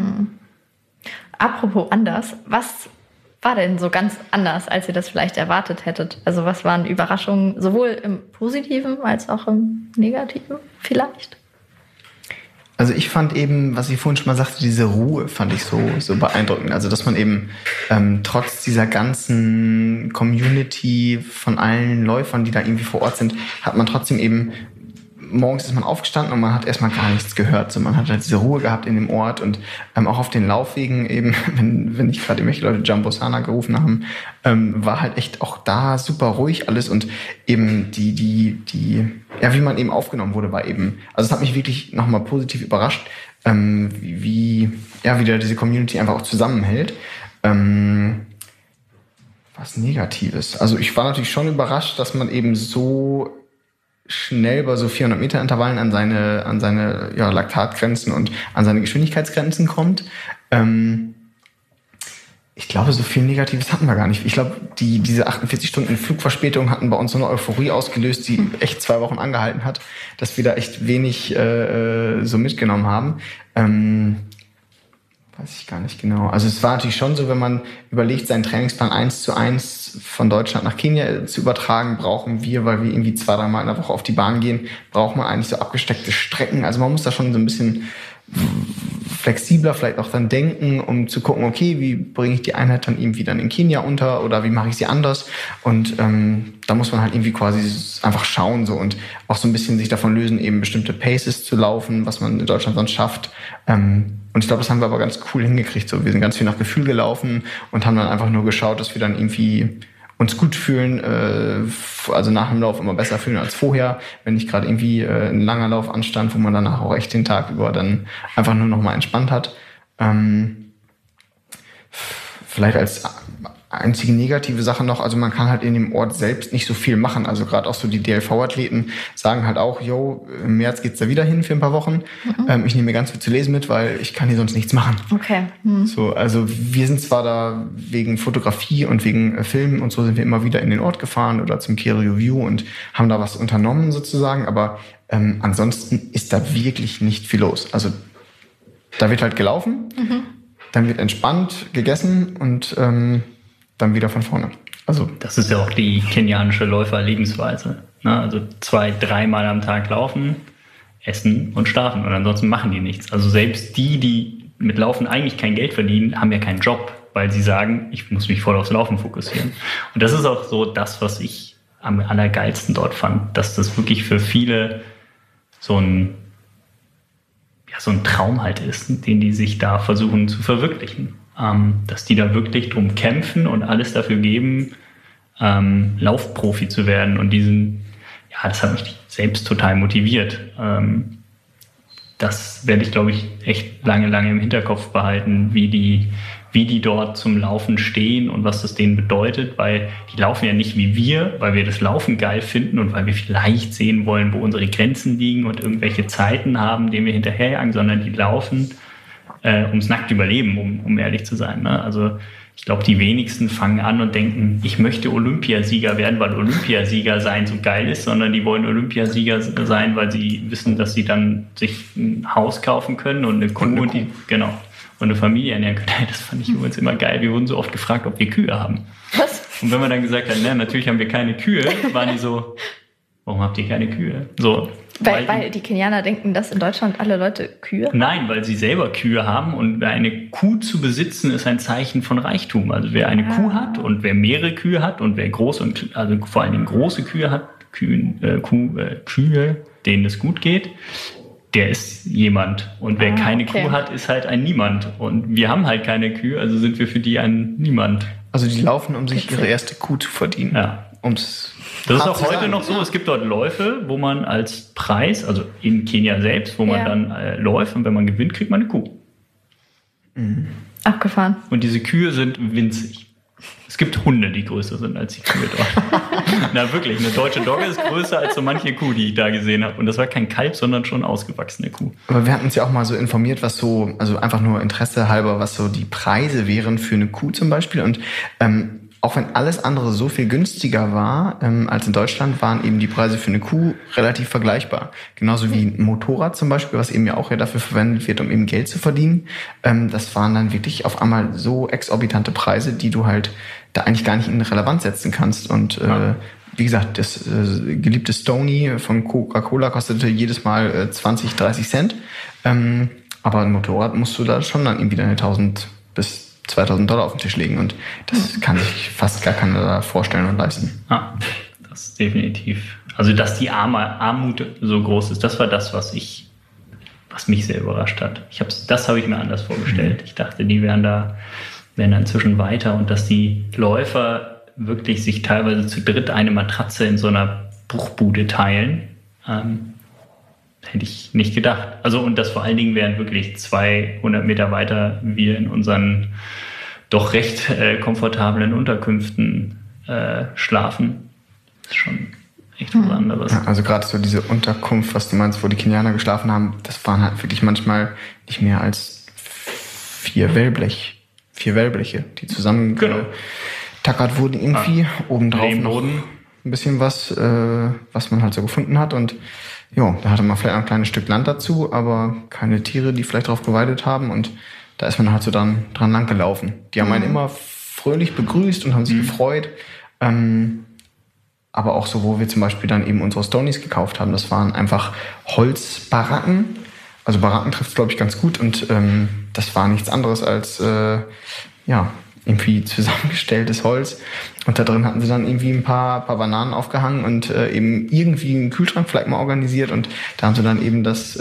Apropos anders, was war denn so ganz anders, als ihr das vielleicht erwartet hättet? Also was waren Überraschungen, sowohl im Positiven als auch im Negativen vielleicht? Also ich fand eben, was ich vorhin schon mal sagte, diese Ruhe fand ich so beeindruckend. Also dass man eben trotz dieser ganzen Community von allen Läufern, die da irgendwie vor Ort sind, hat man trotzdem eben, morgens ist man aufgestanden und man hat erstmal gar nichts gehört. So, man hat halt diese Ruhe gehabt in dem Ort und auch auf den Laufwegen eben, wenn nicht gerade irgendwelche Leute Jumbo Sana gerufen haben, war halt echt auch da super ruhig alles und eben wie man eben aufgenommen wurde, war eben, also es hat mich wirklich nochmal positiv überrascht, wie wieder diese Community einfach auch zusammenhält. Was Negatives. Also ich war natürlich schon überrascht, dass man eben so schnell bei so 400 Meter Intervallen an seine Laktatgrenzen und an seine Geschwindigkeitsgrenzen kommt. Ich glaube, so viel Negatives hatten wir gar nicht. Ich glaube, diese 48 Stunden Flugverspätung hatten bei uns so eine Euphorie ausgelöst, die echt 2 Wochen angehalten hat, dass wir da echt wenig so mitgenommen haben. Weiß ich gar nicht genau. Also es war natürlich schon so, wenn man überlegt, seinen Trainingsplan 1:1 von Deutschland nach Kenia zu übertragen, brauchen wir, weil wir irgendwie 2-3 Mal in der Woche auf die Bahn gehen, braucht man eigentlich so abgesteckte Strecken. Also man muss da schon so ein bisschen flexibler vielleicht auch dann denken, um zu gucken, okay, wie bringe ich die Einheit dann irgendwie dann in Kenia unter oder wie mache ich sie anders? Und da muss man halt irgendwie quasi einfach schauen so und auch so ein bisschen sich davon lösen, eben bestimmte Paces zu laufen, was man in Deutschland sonst schafft. Und ich glaube, das haben wir aber ganz cool hingekriegt. So, wir sind ganz viel nach Gefühl gelaufen und haben dann einfach nur geschaut, dass wir dann irgendwie uns gut fühlen, also nach dem Lauf immer besser fühlen als vorher, wenn nicht gerade irgendwie ein langer Lauf anstand, wo man danach auch echt den Tag über dann einfach nur noch mal entspannt hat. Vielleicht als einzige negative Sache noch, also man kann halt in dem Ort selbst nicht so viel machen. Also gerade auch so die DLV-Athleten sagen halt auch, im März geht's da wieder hin für ein paar Wochen. Ich nehme mir ganz viel zu lesen mit, weil ich kann hier sonst nichts machen. Okay. So, also wir sind zwar da wegen Fotografie und wegen Filmen und so sind wir immer wieder in den Ort gefahren oder zum Care Review und haben da was unternommen sozusagen, aber ansonsten ist da wirklich nicht viel los. Also da wird halt gelaufen, dann wird entspannt gegessen und dann wieder von vorne. Also das ist ja auch die kenianische Läufer-Lebensweise. Ne? Also 2-3 Mal am Tag laufen, essen und schlafen. Und ansonsten machen die nichts. Also selbst die mit Laufen eigentlich kein Geld verdienen, haben ja keinen Job, weil sie sagen, ich muss mich voll aufs Laufen fokussieren. Und das ist auch so das, was ich am allergeilsten dort fand, dass das wirklich für viele so ein Traum halt ist, den die sich da versuchen zu verwirklichen. Dass die da wirklich drum kämpfen und alles dafür geben, Laufprofi zu werden. Und das hat mich selbst total motiviert. das werde ich, glaube ich, echt lange im Hinterkopf behalten, wie die dort zum Laufen stehen und was das denen bedeutet, weil die laufen ja nicht wie wir, weil wir das Laufen geil finden und weil wir vielleicht sehen wollen, wo unsere Grenzen liegen und irgendwelche Zeiten haben, denen wir hinterherjagen, sondern die laufen ums nackte Überleben, um ehrlich zu sein. Ne? Also ich glaube, die wenigsten fangen an und denken, ich möchte Olympiasieger werden, weil Olympiasieger sein so geil ist, sondern die wollen Olympiasieger sein, weil sie wissen, dass sie dann sich ein Haus kaufen können und eine Kuh und eine Familie ernähren können. Das fand ich übrigens immer geil. Wir wurden so oft gefragt, ob wir Kühe haben. Was? Und wenn man dann gesagt hat, ne, natürlich haben wir keine Kühe, waren die so, warum habt ihr keine Kühe? So, weil die Kenianer denken, dass in Deutschland alle Leute Kühe haben? Nein, weil sie selber Kühe haben und eine Kuh zu besitzen ist ein Zeichen von Reichtum. Also wer eine Kuh hat und wer mehrere Kühe hat und wer große und also vor allen Dingen große Kühe hat, Kühe, denen es gut geht, der ist jemand. Und wer keine Kuh hat, ist halt ein Niemand. Und wir haben halt keine Kühe, also sind wir für die ein Niemand. Also die laufen, um sich ihre erste Kuh zu verdienen. Ja. Das ist auch heute noch so. Es gibt dort Läufe, wo man als Preis, also in Kenia selbst, wo man dann läuft und wenn man gewinnt, kriegt man eine Kuh. Abgefahren. Und diese Kühe sind winzig. Es gibt Hunde, die größer sind als die Kühe dort. Na wirklich, eine deutsche Dogge ist größer als so manche Kuh, die ich da gesehen habe. Und das war kein Kalb, sondern schon ausgewachsene Kuh. Aber wir hatten uns ja auch mal so informiert, was so, also einfach nur Interesse halber, was so die Preise wären für eine Kuh zum Beispiel. Und auch wenn alles andere so viel günstiger war als in Deutschland, waren eben die Preise für eine Kuh relativ vergleichbar. Genauso wie ein Motorrad zum Beispiel, was eben ja auch dafür verwendet wird, um eben Geld zu verdienen. Das waren dann wirklich auf einmal so exorbitante Preise, die du halt da eigentlich gar nicht in Relevanz setzen kannst. Und wie gesagt, das geliebte Stony von Coca-Cola kostete jedes Mal 20, 30 Cent. Aber ein Motorrad musst du da schon dann irgendwie deine 1.000 bis $2.000 auf den Tisch legen und das kann sich fast gar keiner da vorstellen und leisten. Ja, das ist definitiv. Also, dass die Armut so groß ist, das war das, was mich sehr überrascht hat. Das habe ich mir anders vorgestellt. Ich dachte, die wären da inzwischen weiter und dass die Läufer wirklich sich teilweise zu dritt eine Matratze in so einer Bruchbude teilen. Hätte ich nicht gedacht. Also, und das vor allen Dingen während wirklich 200 Meter weiter wir in unseren doch recht komfortablen Unterkünften schlafen. Das ist schon echt was anderes. Ja, also gerade so diese Unterkunft, was du meinst, wo die Kenianer geschlafen haben, das waren halt wirklich manchmal nicht mehr als 4 Wellbleche, die zusammen getackert wurden irgendwie. Obendrauf noch ein bisschen was man halt so gefunden hat und ja, da hatte man vielleicht ein kleines Stück Land dazu, aber keine Tiere, die vielleicht drauf geweidet haben. Und da ist man halt so dran lang gelaufen. Die haben einen immer fröhlich begrüßt und haben sich gefreut. Aber auch so, wo wir zum Beispiel dann eben unsere Stonies gekauft haben, das waren einfach Holzbaracken. Also Baracken trifft es, glaube ich, ganz gut. Und das war nichts anderes als irgendwie zusammengestelltes Holz. Und da drin hatten sie dann irgendwie ein paar Bananen aufgehangen und eben irgendwie einen Kühlschrank vielleicht mal organisiert. Und da haben sie dann eben das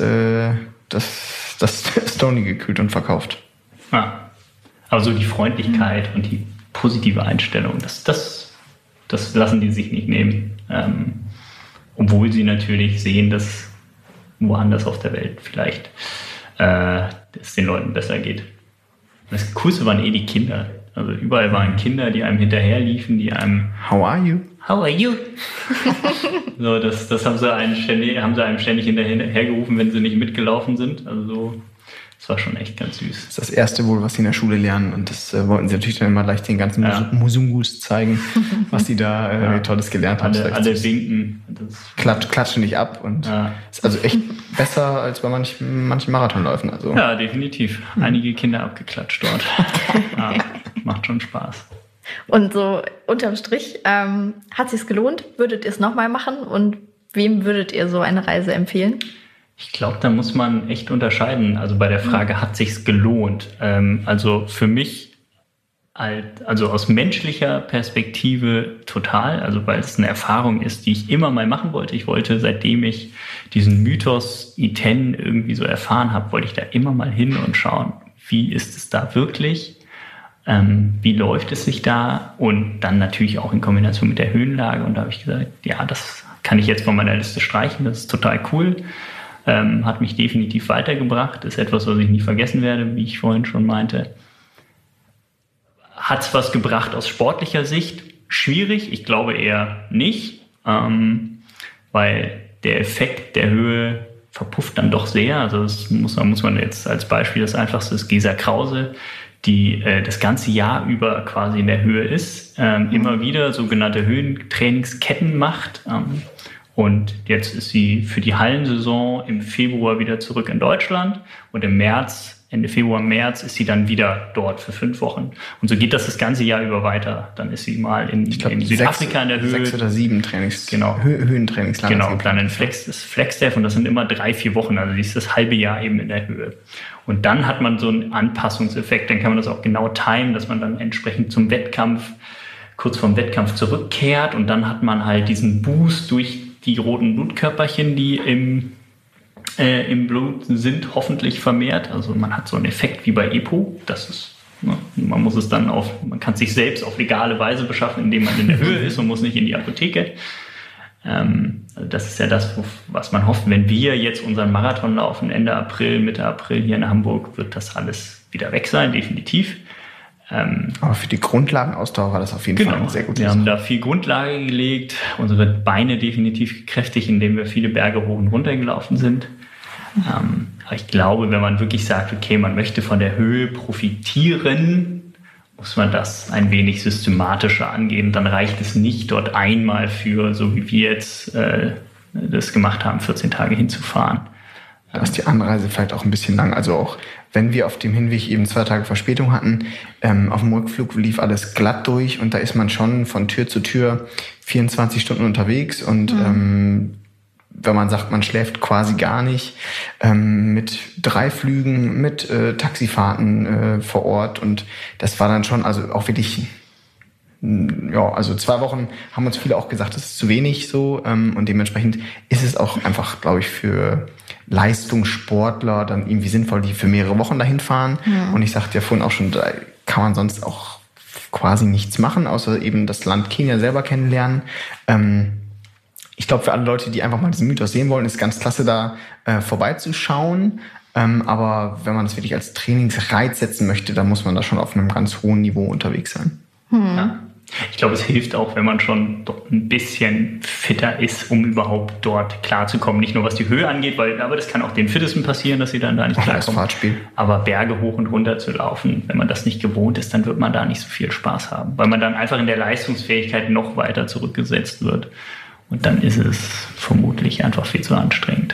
Stony gekühlt und verkauft. Ja. Also die Freundlichkeit und die positive Einstellung, das lassen die sich nicht nehmen. Obwohl sie natürlich sehen, dass woanders auf der Welt vielleicht es den Leuten besser geht. Das Coolste waren die Kinder. Also überall waren Kinder, die einem hinterherliefen, die einem How are you? How are you? So, das haben sie einem ständig hinterhergerufen, wenn sie nicht mitgelaufen sind. Also so, das war schon echt ganz süß. Das ist das Erste wohl, was sie in der Schule lernen. Und das wollten sie natürlich dann immer gleich den ganzen Musungus zeigen, was sie da Tolles gelernt haben. Alle winken. Klatschen dich ab. Und ist also echt besser als bei manchen Marathonläufen. Also. Ja, definitiv. Einige Kinder abgeklatscht dort. Macht schon Spaß. Und so unterm Strich, hat es sich gelohnt? Würdet ihr es nochmal machen? Und wem würdet ihr so eine Reise empfehlen? Ich glaube, da muss man echt unterscheiden. Also bei der Frage, hat sich's gelohnt? Also für mich, also aus menschlicher Perspektive total. Also weil es eine Erfahrung ist, die ich immer mal machen wollte. Ich wollte, seitdem ich diesen Mythos Iten irgendwie so erfahren habe, wollte ich da immer mal hin und schauen, wie ist es da wirklich? Wie läuft es sich da? Und dann natürlich auch in Kombination mit der Höhenlage. Und da habe ich gesagt, ja, das kann ich jetzt von meiner Liste streichen. Das ist total cool. Hat mich definitiv weitergebracht. Ist etwas, was ich nie vergessen werde, wie ich vorhin schon meinte. Hat es was gebracht aus sportlicher Sicht? Schwierig, ich glaube eher nicht, weil der Effekt der Höhe verpufft dann doch sehr. Also das muss man jetzt als Beispiel, das Einfachste ist Gesa Krause, die das ganze Jahr über quasi in der Höhe ist, immer wieder sogenannte Höhentrainingsketten macht. Und jetzt ist sie für die Hallensaison im Februar wieder zurück in Deutschland und im März, Ende Februar, März ist sie dann wieder dort für 5 Wochen. Und so geht das ganze Jahr über weiter. Dann ist sie mal in Südafrika in der Höhe. 6 oder 7 Höhentrainingslager. Genau, und dann in Flagstaff und das sind immer 3-4 Wochen. Also sie ist das halbe Jahr eben in der Höhe. Und dann hat man so einen Anpassungseffekt. Dann kann man das auch genau timen, dass man dann entsprechend zum Wettkampf, kurz vorm Wettkampf zurückkehrt. Und dann hat man halt diesen Boost durch die roten Blutkörperchen, die im Blut sind, hoffentlich vermehrt. Also man hat so einen Effekt wie bei EPO. Das ist, man kann es sich selbst auf legale Weise beschaffen, indem man in der Höhe ist und muss nicht in die Apotheke. Also das ist ja das, was man hofft. Wenn wir jetzt unseren Marathon laufen, Ende April, Mitte April hier in Hamburg, wird das alles wieder weg sein, definitiv. Aber für die Grundlagenausdauer war das auf jeden Fall eine sehr gute Sache. Wir haben da viel Grundlage gelegt, unsere Beine definitiv gekräftigt, indem wir viele Berge hoch und runter gelaufen sind. Aber ich glaube, wenn man wirklich sagt, okay, man möchte von der Höhe profitieren, muss man das ein wenig systematischer angehen. Dann reicht es nicht, dort einmal für, so wie wir jetzt das gemacht haben, 14 Tage hinzufahren. Da ist die Anreise vielleicht auch ein bisschen lang. Also auch wenn wir auf dem Hinweg eben 2 Tage Verspätung hatten, auf dem Rückflug lief alles glatt durch und da ist man schon von Tür zu Tür 24 Stunden unterwegs und wenn man sagt, man schläft quasi gar nicht, mit 3 Flügen, mit Taxifahrten vor Ort und das war dann schon, also auch wirklich, ja, also 2 Wochen haben uns viele auch gesagt, das ist zu wenig so und dementsprechend ist es auch einfach, glaube ich, für Leistungssportler dann irgendwie sinnvoll, die für mehrere Wochen dahin fahren. Ja. Und ich sagte ja vorhin auch schon, da kann man sonst auch quasi nichts machen, außer eben das Land Kenia selber kennenlernen. Ich glaube, für alle Leute, die einfach mal diesen Mythos sehen wollen, ist ganz klasse, da vorbeizuschauen. Aber wenn man das wirklich als Trainingsreiz setzen möchte, dann muss man da schon auf einem ganz hohen Niveau unterwegs sein. Ja. Ich glaube, es hilft auch, wenn man schon ein bisschen fitter ist, um überhaupt dort klarzukommen. Nicht nur was die Höhe angeht, aber das kann auch den Fittesten passieren, dass sie dann da nicht klarkommen. Das Fahrtspiel. Aber Berge hoch und runter zu laufen, wenn man das nicht gewohnt ist, dann wird man da nicht so viel Spaß haben. Weil man dann einfach in der Leistungsfähigkeit noch weiter zurückgesetzt wird. Und dann ist es vermutlich einfach viel zu anstrengend.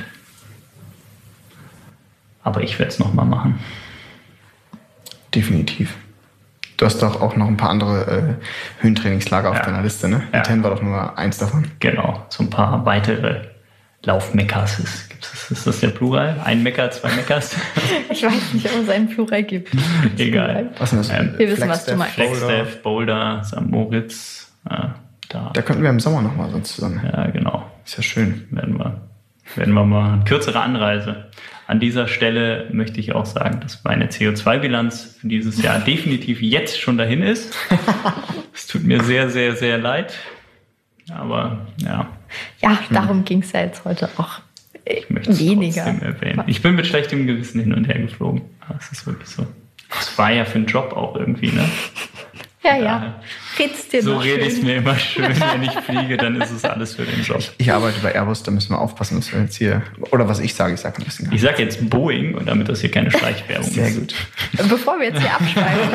Aber ich werde es nochmal machen. Definitiv. Du hast doch auch noch ein paar andere Höhentrainingslager auf deiner Liste, ne? Ja. Ten war doch nur eins davon. Genau, so ein paar weitere Laufmekkas. Ist das der Plural? Ein Mekka, 2 Mekkas? Ich weiß nicht, ob es einen Plural gibt. Egal. Was ist das? Wir wissen, was du meinst. Flagstaff, Boulder, St. Moritz. Da könnten wir im Sommer nochmal sonst zusammen. Ja, genau. Ist ja schön. Werden wir mal eine kürzere Anreise. An dieser Stelle möchte ich auch sagen, dass meine CO2-Bilanz für dieses Jahr definitiv jetzt schon dahin ist. Es tut mir sehr, sehr, sehr leid. Aber ja. Ja, darum ging es ja jetzt heute auch ich möchte es weniger. Trotzdem erwähnen. Ich bin mit schlechtem Gewissen hin und her geflogen. Das ist wirklich so. Das war ja für einen Job auch irgendwie, ne? Ja. Red's dir so noch rede schön. ich es mir immer schön, wenn ich fliege, dann ist es alles für den Job. Ich arbeite bei Airbus, da müssen wir aufpassen, dass wir jetzt hier, oder was ich sage ein bisschen. Ich sage jetzt Boeing, und damit das hier keine Schleichwerbung ist. Sehr gut. Bevor wir jetzt hier abschweifen,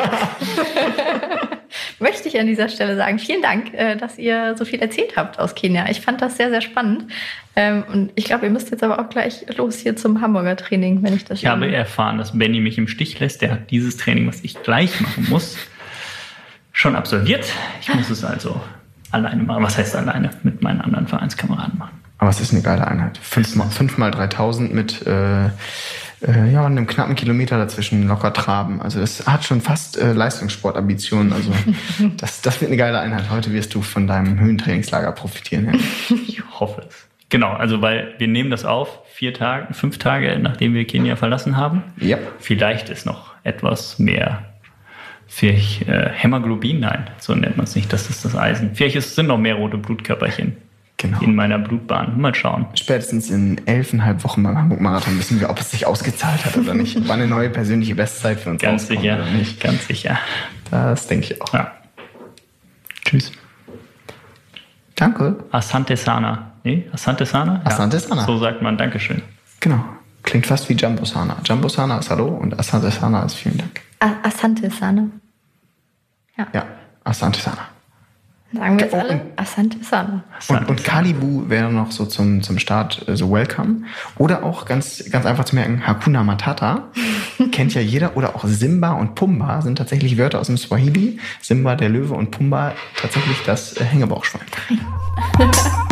möchte ich an dieser Stelle sagen, vielen Dank, dass ihr so viel erzählt habt aus Kenia. Ich fand das sehr, sehr spannend. Und ich glaube, ihr müsst jetzt aber auch gleich los hier zum Hamburger Training, wenn ich das Ich habe erfahren, dass Benny mich im Stich lässt. Der hat dieses Training, was ich gleich machen muss, schon absolviert. Ich muss es also alleine machen. Was heißt alleine? Mit meinen anderen Vereinskameraden machen. Aber es ist eine geile Einheit. 5 mal 3000 mit einem knappen Kilometer dazwischen locker traben. Also das hat schon fast Leistungssportambitionen. Also das wird eine geile Einheit. Heute wirst du von deinem Höhentrainingslager profitieren. Ja. Ich hoffe es. Genau, also weil wir nehmen das auf 5 Tage, nachdem wir Kenia verlassen haben. Ja. Vielleicht ist noch etwas mehr Hämoglobin, nein, so nennt man es nicht, das ist das Eisen. Vielleicht sind noch mehr rote Blutkörperchen Genau. in meiner Blutbahn. Mal schauen. Spätestens in 11,5 Wochen beim Hamburg-Marathon wissen wir, ob es sich ausgezahlt hat oder nicht. War eine neue persönliche Bestzeit für uns Ganz rauskommt sicher. oder nicht. Ganz sicher. Das denke ich auch. Ja. Tschüss. Danke. Asante Sana. Nee, Asante Sana? Asante Sana. So sagt man Dankeschön. Genau. Klingt fast wie Jumbo Sana. Jumbo Sana ist Hallo und Asante Sana ist Vielen Dank. Asante Sana. Ja, Asante Sana. Sagen wir jetzt Oh, alle? Asante Sana. Und Kalibu wäre noch so zum Start so Welcome. Oder auch ganz einfach zu merken, Hakuna Matata kennt ja jeder. Oder auch Simba und Pumba sind tatsächlich Wörter aus dem Swahili. Simba der Löwe und Pumba tatsächlich das Hängebauchschwein.